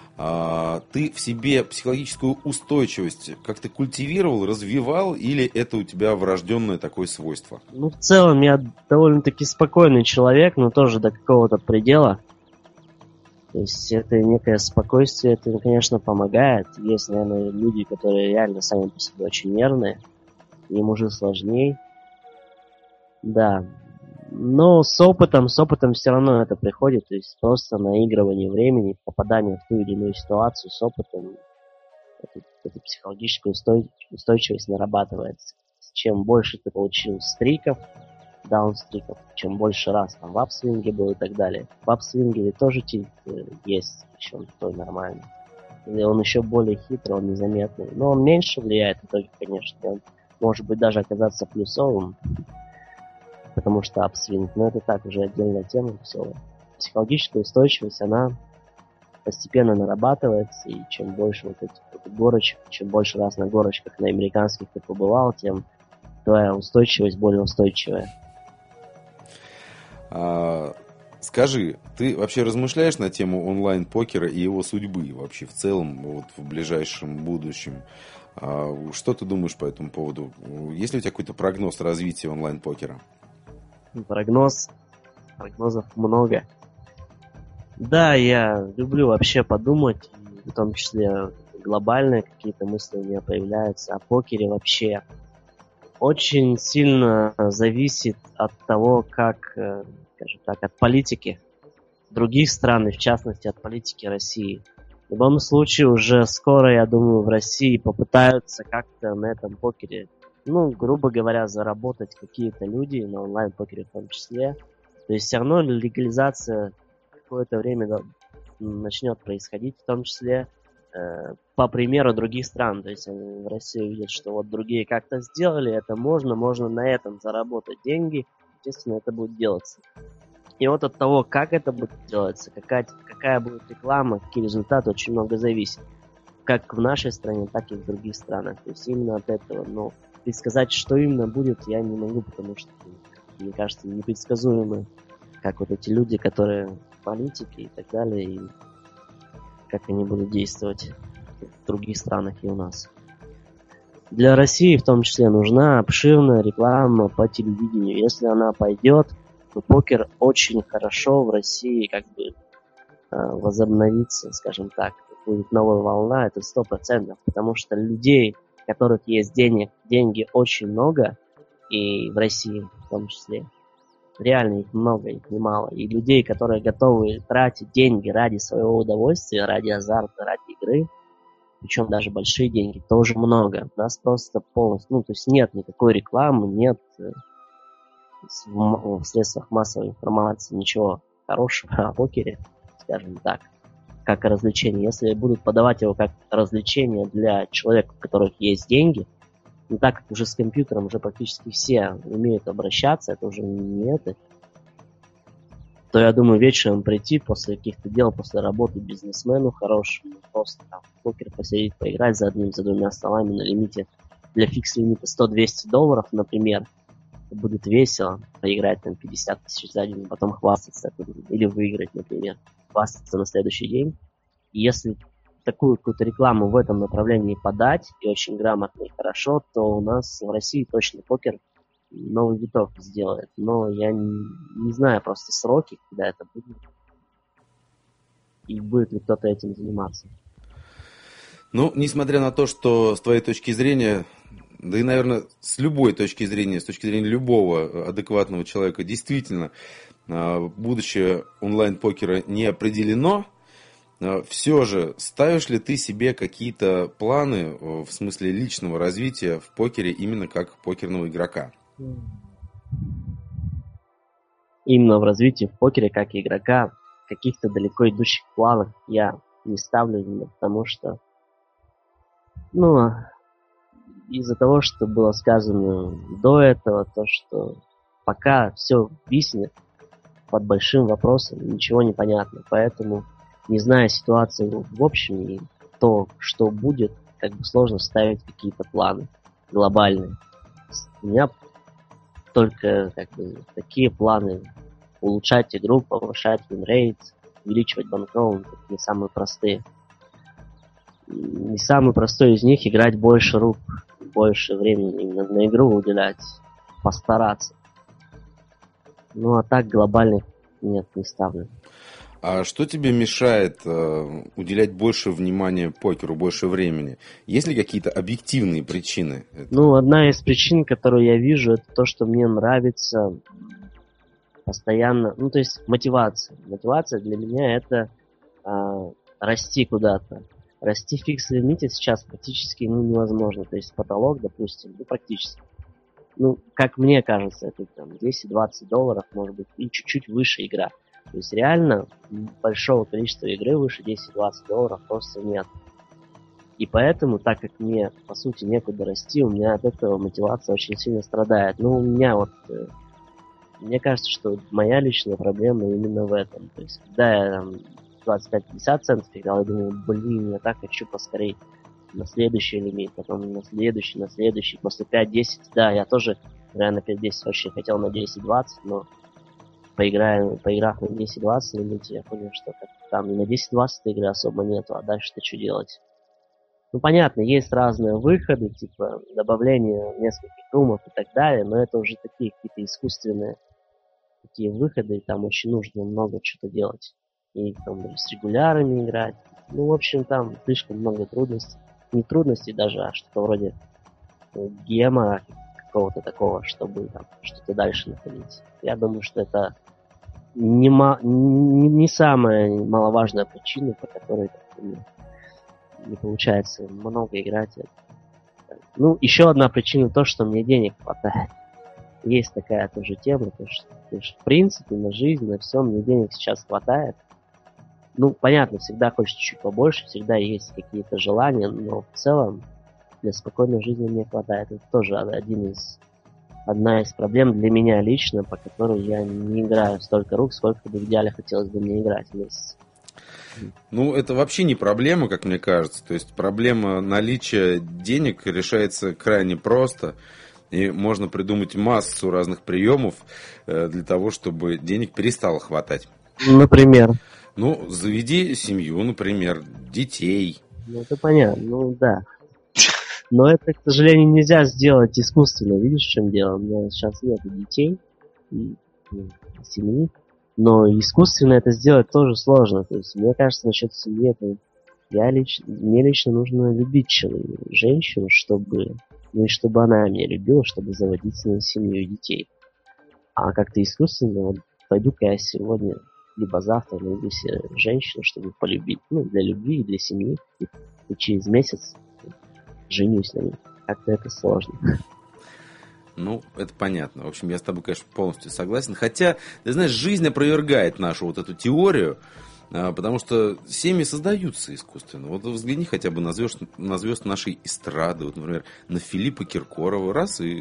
Ты в себе психологическую устойчивость как-то культивировал, развивал, или это у тебя врожденное такое свойство? В целом я довольно-таки спокойный человек, но тоже до какого-то предела. То есть это некое спокойствие, это, конечно, помогает. Есть, наверное, люди, которые реально сами по себе очень нервные, им уже сложнее. Да. Но с опытом все равно это приходит, то есть просто наигрывание времени, попадание в ту или иную ситуацию с опытом, эта психологическая устойчивость нарабатывается. Чем больше ты получил стриков, даунстриков, чем больше раз там в апсвинге был и так далее. В апсвинге тоже тильт есть, еще он такой нормальный. И он еще более хитрый, он незаметный. Но он меньше влияет в итоге, конечно. Он может быть даже оказаться плюсовым, потому что апсвинг, это так, уже отдельная тема, все. Психологическая устойчивость, она постепенно нарабатывается, и чем больше этих горочек, чем больше раз на горочках на американских ты побывал, тем твоя устойчивость более устойчивая. Скажи, ты вообще размышляешь на тему онлайн-покера и его судьбы вообще в целом, в ближайшем будущем? Что ты думаешь по этому поводу? Есть ли у тебя какой-то прогноз развития онлайн-покера? Прогнозов много. Да, я люблю вообще подумать, в том числе глобальные какие-то мысли у меня появляются. О покере вообще очень сильно зависит от того, как, скажем так, от политики других стран, и в частности от политики России. В любом случае, уже скоро, я думаю, в России попытаются как-то на этом покере, ну, грубо говоря, заработать какие-то люди, на онлайн-покере в том числе. То есть все равно легализация какое-то время начнет происходить, в том числе по примеру других стран. То есть они в России видят, что вот другие как-то сделали, это можно на этом заработать деньги, естественно, это будет делаться. И вот от того, как это будет делаться, какая будет реклама, какие результаты, очень много зависит. Как в нашей стране, так и в других странах. То есть именно от этого. Но предсказать, что именно будет, я не могу, потому что, мне кажется, непредсказуемы, как вот эти люди, которые политики и так далее, и как они будут действовать в других странах и у нас. Для России в том числе нужна обширная реклама по телевидению. Если она пойдет, то покер очень хорошо в России как бы возобновится, скажем так. Будет новая волна, это 100%, потому что людей, у которых есть деньги очень много, и в России в том числе. Реально их много, их немало. И людей, которые готовы тратить деньги ради своего удовольствия, ради азарта, ради игры, причем даже большие деньги, тоже много. У нас просто полностью, то есть нет никакой рекламы, нет в средствах массовой информации ничего хорошего о покере, скажем так, как развлечение. Если будут подавать его как развлечение для человека, у которых есть деньги, но так как уже с компьютером уже практически все умеют обращаться, это уже не это, то я думаю, вечером прийти после каких-то дел, после работы бизнесмену хорошему, просто там в покер посидеть, поиграть за двумя столами на лимите, для фикс-лимита $100-200, например, будет весело поиграть там 50 тысяч за день, потом хвастаться или выиграть, например, хвастаться на следующий день. И если такую какую-то рекламу в этом направлении подать, и очень грамотно и хорошо, то у нас в России точно покер новый виток сделает. Но я не знаю просто сроки, когда это будет. И будет ли кто-то этим заниматься. Ну, несмотря на то, что с твоей точки зрения, да и, наверное, с любой точки зрения, с точки зрения любого адекватного человека, действительно, будущее онлайн-покера не определено, все же ставишь ли ты себе какие-то планы в смысле личного развития в покере именно как покерного игрока? Именно в развитии в покере как игрока каких-то далеко идущих планов я не ставлю, именно потому что из-за того, что было сказано до этого, то, что пока все виснет под большим вопросом, ничего не понятно. Поэтому, не зная ситуацию в общем и то, что будет, как бы сложно ставить какие-то планы глобальные. У меня только как бы такие планы: улучшать игру, повышать винрейт, увеличивать банкроун, такие самые простые. И самый простой из них — играть больше рук, больше времени именно на игру уделять, постараться. Ну а так глобальных нет, не ставлю. А что тебе мешает уделять больше внимания покеру, больше времени? Есть ли какие-то объективные причины этого? Одна из причин, которую я вижу, это то, что мне нравится постоянно, то есть мотивация. Мотивация для меня это расти куда-то. Расти в фикс-лимите сейчас практически невозможно. То есть потолок, допустим, практически. Как мне кажется, это там $10-20, может быть, и чуть-чуть выше игра. То есть реально большого количества игры выше $10-20 просто нет. И поэтому, так как мне, по сути, некуда расти, у меня от этого мотивация очень сильно страдает. У меня мне кажется, что моя личная проблема именно в этом. То есть, когда я там 25-50 центов играл, я думал, я так хочу поскорее на следующий лимит, потом на следующий, после 5-10, да, я тоже, играя на 5-10, очень хотел на 10-20, но поиграв на 10-20 лимите, я понял, что там и на 10-20 игры особо нету, а дальше-то что делать? Понятно, есть разные выходы, типа добавление нескольких румов и так далее, но это уже такие какие-то искусственные такие выходы, и там очень нужно много что-то делать. и там с регулярами играть. Ну, в общем, там слишком много трудностей. Не трудностей даже, а что-то вроде гемора какого-то такого, чтобы там что-то дальше находить. Я думаю, что это не самая маловажная причина, по которой не получается много играть. Ну, еще одна причина то, что мне денег хватает. Есть такая тоже тема, то что в принципе на жизнь, на все мне денег сейчас хватает. Ну, понятно, всегда хочется чуть побольше, всегда есть какие-то желания, но в целом для спокойной жизни мне хватает. Это тоже одна из проблем для меня лично, по которой я не играю столько рук, сколько бы в идеале хотелось бы мне играть в месяц. Ну, это вообще не проблема, как мне кажется. То есть проблема наличия денег решается крайне просто. И можно придумать массу разных приемов для того, чтобы денег перестало хватать. Например? Ну, заведи семью, например, детей. Ну, это понятно, ну да. Но это, к сожалению, нельзя сделать искусственно. Видишь, в чем дело? У меня сейчас нет детей и семьи. Но искусственно это сделать тоже сложно. То есть, мне кажется, насчет семьи, мне лично нужно любить женщину, чтобы она меня любила, чтобы заводить с ней семью и детей. А как-то искусственно, вот пойду-ка я сегодня, либо завтра найду себе женщину, чтобы полюбить. Ну, для любви и для семьи. И через месяц женюсь на ней. Как-то это сложно. Ну, это понятно. В общем, я с тобой, конечно, полностью согласен. Хотя, ты знаешь, жизнь опровергает нашу вот эту теорию, потому что семьи создаются искусственно. Вот взгляни хотя бы на звезд нашей эстрады. Вот, например, на Филиппа Киркорова. Раз и...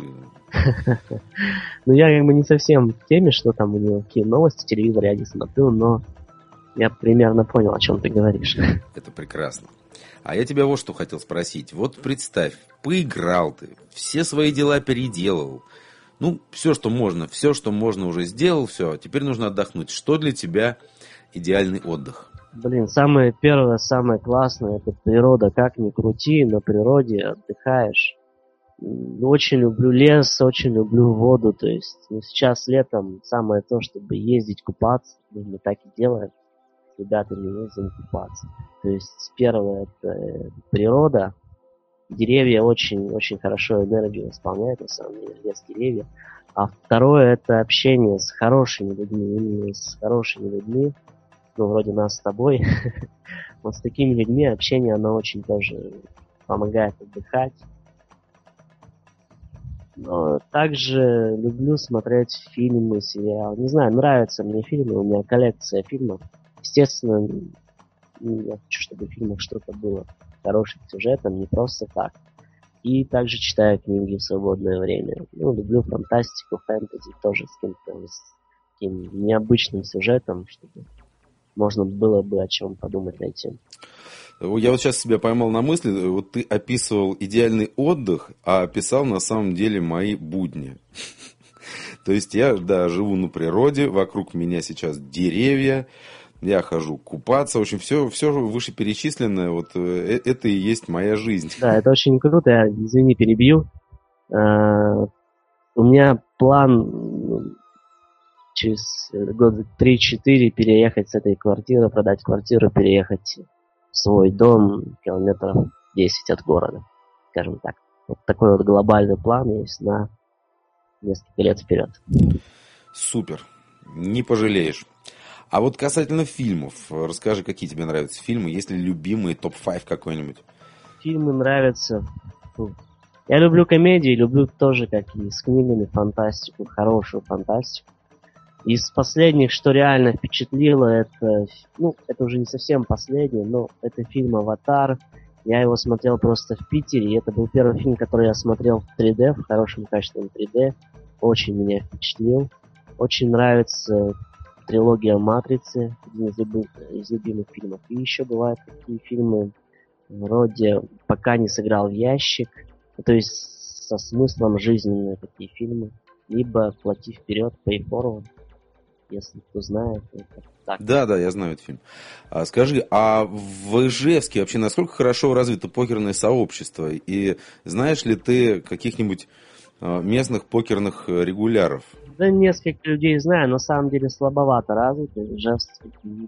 Ну, я как бы не совсем в теме, что там у него какие новости, телевизор я не смотрю, но я примерно понял, о чем ты говоришь. Это прекрасно. А я тебя вот что хотел спросить. Вот представь, поиграл ты, все свои дела переделал. Ну, все, что можно уже сделал, все. Теперь нужно отдохнуть. Что для тебя идеальный отдых? Блин, самое первое, самое классное, это природа. Как ни крути, на природе отдыхаешь. Очень люблю лес, очень люблю воду. То есть, сейчас летом самое то, чтобы ездить купаться. Мы так и делаем. Ребятами ездим купаться. То есть, первое, это природа. Деревья очень хорошо энергию восполняют, на самом деле, лес, деревья. А второе, это общение с хорошими людьми. Именно с хорошими людьми. Ну, вроде нас с тобой. Вот с такими людьми общение, оно очень тоже помогает отдыхать. Но также люблю смотреть фильмы, сериалы. Не знаю, нравятся мне фильмы, у меня коллекция фильмов. Естественно, я хочу, чтобы в фильмах что-то было хорошим сюжетом, не просто так. И также читаю книги в свободное время. Ну, люблю фантастику, фэнтези, тоже с каким-то таким необычным сюжетом, чтобы можно было бы о чем подумать над этим. Я вот сейчас себя поймал на мысли, вот ты описывал идеальный отдых, а описал на самом деле мои будни. То есть я, да, живу на природе, вокруг меня сейчас деревья, я хожу купаться, в общем, все вышеперечисленное, вот это и есть моя жизнь. Да, это очень круто, я, извини, перебью. У меня план через года 3-4 переехать с этой квартиры, продать квартиру, переехать в свой дом километров 10 от города, скажем так. Вот такой вот глобальный план есть на несколько лет вперед. Супер, не пожалеешь. А вот касательно фильмов, расскажи, какие тебе нравятся фильмы, есть ли любимый топ-5 какой-нибудь? Фильмы нравятся. Я люблю комедии, люблю тоже, как и с книгами, фантастику, хорошую фантастику. Из последних, что реально впечатлило, это уже не совсем последний, но это фильм «Аватар». Я его смотрел просто в Питере, и это был первый фильм, который я смотрел в 3D, в хорошем качественном 3D. Очень меня впечатлил. Очень нравится трилогия «Матрицы», один из любимых фильмов. И еще бывают такие фильмы, вроде «Пока не сыграл в ящик», то есть со смыслом жизненные такие фильмы. Либо «Плати вперед», «Pay forward», если кто знает. Это так. Да, я знаю этот фильм. Скажи, а в Ижевске вообще насколько хорошо развито покерное сообщество? И знаешь ли ты каких-нибудь местных покерных регуляров? Да, несколько людей знаю, но на самом деле слабовато развито, Ижевск не так.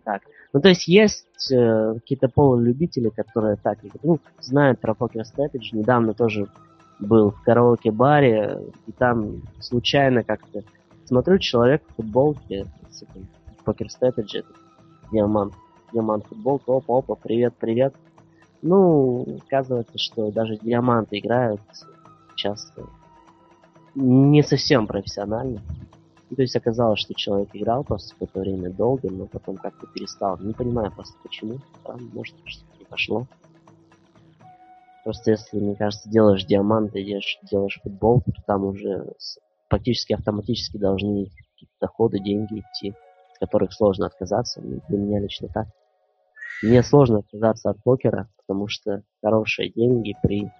Ну, то есть какие-то полулюбители, которые так, знают про Poker Strategy. Недавно тоже был в караоке-баре, и там случайно как-то смотрю, человек в футболке, Poker Strategy, диамант футболка, опа, привет. Ну, оказывается, что даже диаманты играют часто не совсем профессионально. И, то есть оказалось, что человек играл просто какое-то время долго, но потом как-то перестал. Не понимаю просто почему. Может, что-то не пошло. Просто если, мне кажется, делаешь диаманты, делаешь футболку, то там уже практически автоматически должны какие-то доходы, деньги идти, от которых сложно отказаться. Для меня лично так. Мне сложно отказаться от покера, потому что хорошие деньги при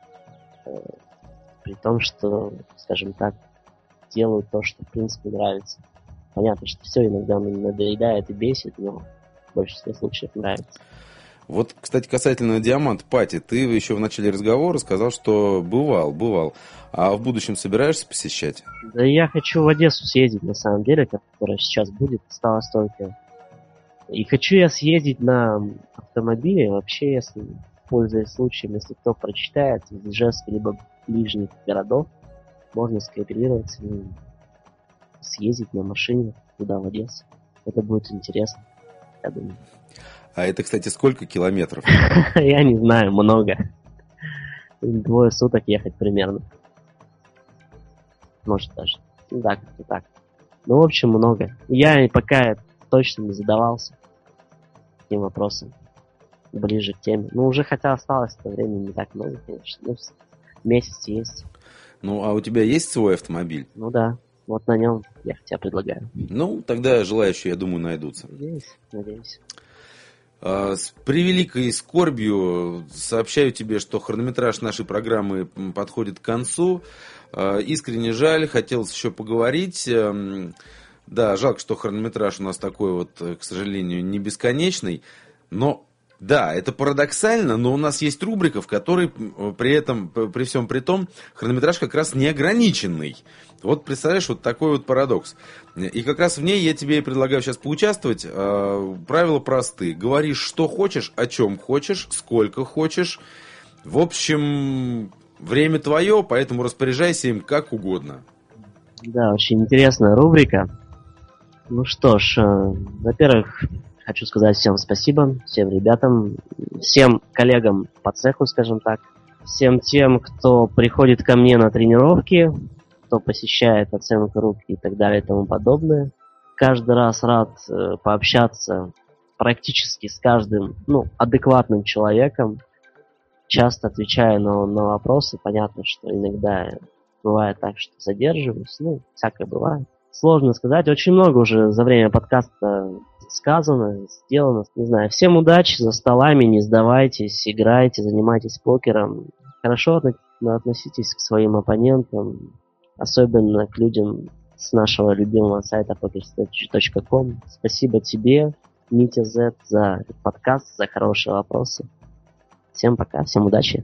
том, что, скажем так, делаю то, что в принципе нравится. Понятно, что все иногда надоедает и бесит, но в большинстве случаев нравится. Вот, кстати, касательно диамант пати, ты еще в начале разговора сказал, что бывал. А в будущем собираешься посещать? Да я хочу в Одессу съездить, на самом деле, которая сейчас будет, осталось только. И хочу я съездить на автомобиле, вообще, если, пользуясь случаем, если кто прочитает из Ижевска либо ближних городов, можно скооперироваться и съездить на машине туда, в Одессу. Это будет интересно, я думаю. А это, кстати, сколько километров? Я не знаю, много. 2 суток ехать примерно. Может даже. Да, как-то так. Ну, в общем, много. Я пока точно не задавался таким вопросом. Ближе к теме. Ну, уже хотя осталось это времени не так много, конечно. Ну, месяц есть. Ну, а у тебя есть свой автомобиль? Ну да. Вот на нем я тебя предлагаю. Ну, тогда желающие, я думаю, найдутся. Надеюсь. С превеликой скорбью сообщаю тебе, что хронометраж нашей программы подходит к концу. Искренне жаль, хотелось еще поговорить. Да, жалко, что хронометраж у нас такой вот, к сожалению, не бесконечный. Но, да, это парадоксально, но у нас есть рубрика, в которой при всем при том хронометраж как раз неограниченный. Вот представляешь, вот такой вот парадокс. И как раз в ней я тебе и предлагаю сейчас поучаствовать. Правила просты. Говоришь, что хочешь, о чем хочешь, сколько хочешь. В общем, время твое, поэтому распоряжайся им как угодно. Да, очень интересная рубрика. Ну что ж, во-первых, хочу сказать всем спасибо, всем ребятам, всем коллегам по цеху, скажем так, всем тем, кто приходит ко мне на тренировки, кто посещает оценку рук и так далее и тому подобное. Каждый раз рад пообщаться практически с каждым, адекватным человеком, часто отвечая на вопросы. Понятно, что иногда бывает так, что задерживаюсь, всякое бывает. Сложно сказать, очень много уже за время подкаста сказано, сделано, не знаю. Всем удачи за столами, не сдавайтесь, играйте, занимайтесь покером. Хорошо относитесь к своим оппонентам, особенно к людям с нашего любимого сайта pokerstrategy.com. Спасибо тебе, Митя Z, за подкаст, за хорошие вопросы. Всем пока, всем удачи.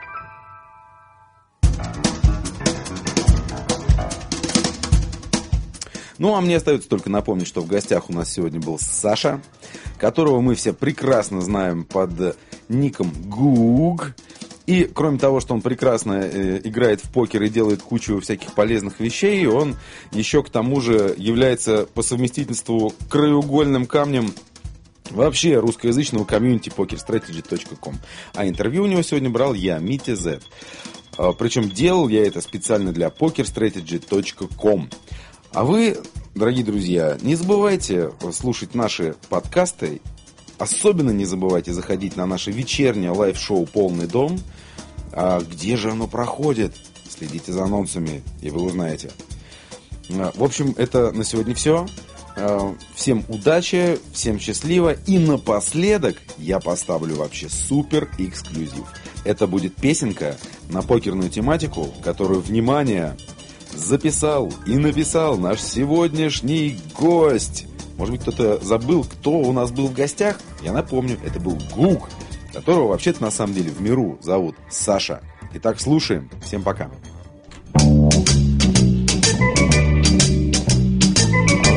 Ну, а мне остается только напомнить, что в гостях у нас сегодня был Саша, которого мы все прекрасно знаем под ником Гуг. И кроме того, что он прекрасно играет в покер и делает кучу всяких полезных вещей, он еще к тому же является по совместительству краеугольным камнем вообще русскоязычного комьюнити pokerstrategy.com. А интервью у него сегодня брал я, Митя Z. Причем делал я это специально для pokerstrategy.com. А вы, дорогие друзья, не забывайте слушать наши подкасты. Особенно не забывайте заходить на наше вечернее лайв-шоу «Полный дом». А где же оно проходит? Следите за анонсами, и вы узнаете. В общем, это на сегодня все. Всем удачи, всем счастливо. И напоследок я поставлю вообще супер эксклюзив. Это будет песенка на покерную тематику, которую, внимание, записал и написал наш сегодняшний гость. Может быть, кто-то забыл, кто у нас был в гостях? Я напомню, это был Гуг, которого вообще-то на самом деле в миру зовут Саша. Итак, слушаем. Всем пока.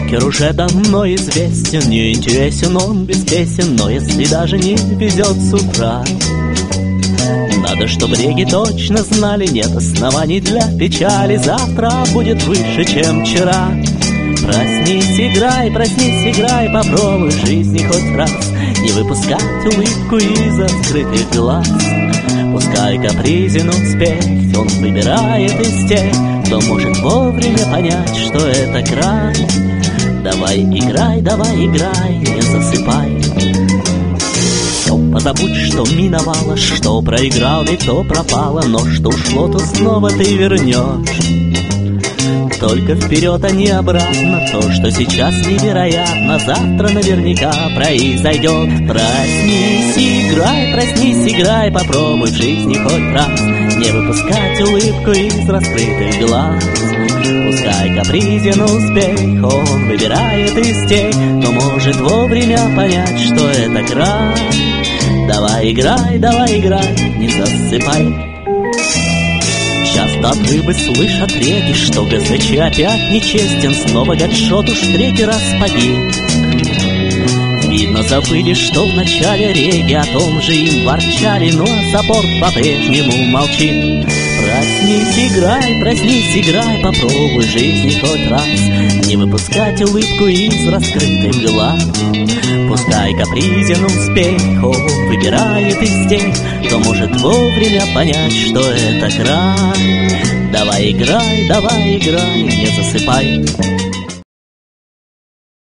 Покер уже давно известен, не интересен он без песен, но если даже не везет с утра, надо, чтобы реги точно знали, нет оснований для печали, завтра будет выше, чем вчера. Проснись, играй, попробуй в жизни хоть раз не выпускать улыбку из открытых глаз. Пускай капризен успех, он выбирает из тех, кто может вовремя понять, что это край. Давай играй, не засыпай. Все позабудь, что миновало, что проиграл и то пропало, но что ушло, то снова ты вернешь. Только вперед, а не обратно. То, что сейчас невероятно, завтра наверняка произойдет. Проснись, играй, попробуй в жизни хоть раз не выпускать улыбку из раскрытых глаз. Пускай капризен успех, он выбирает из тех, кто может вовремя понять, что это край. Давай играй, не засыпай. Часто от рыбы слышат реки, что ГЗЧ опять нечестен, снова гадшот уж третий раз погиб. Видно, забыли, что в начале реги о том же им ворчали, но саппорт по-прежнему молчит. Проснись, играй, попробуй в жизни хоть раз не выпускать улыбку из раскрытых глаз. Пускай капризен успех, он выбирает из тех, кто может вовремя понять, что это край. Давай играй, не засыпай.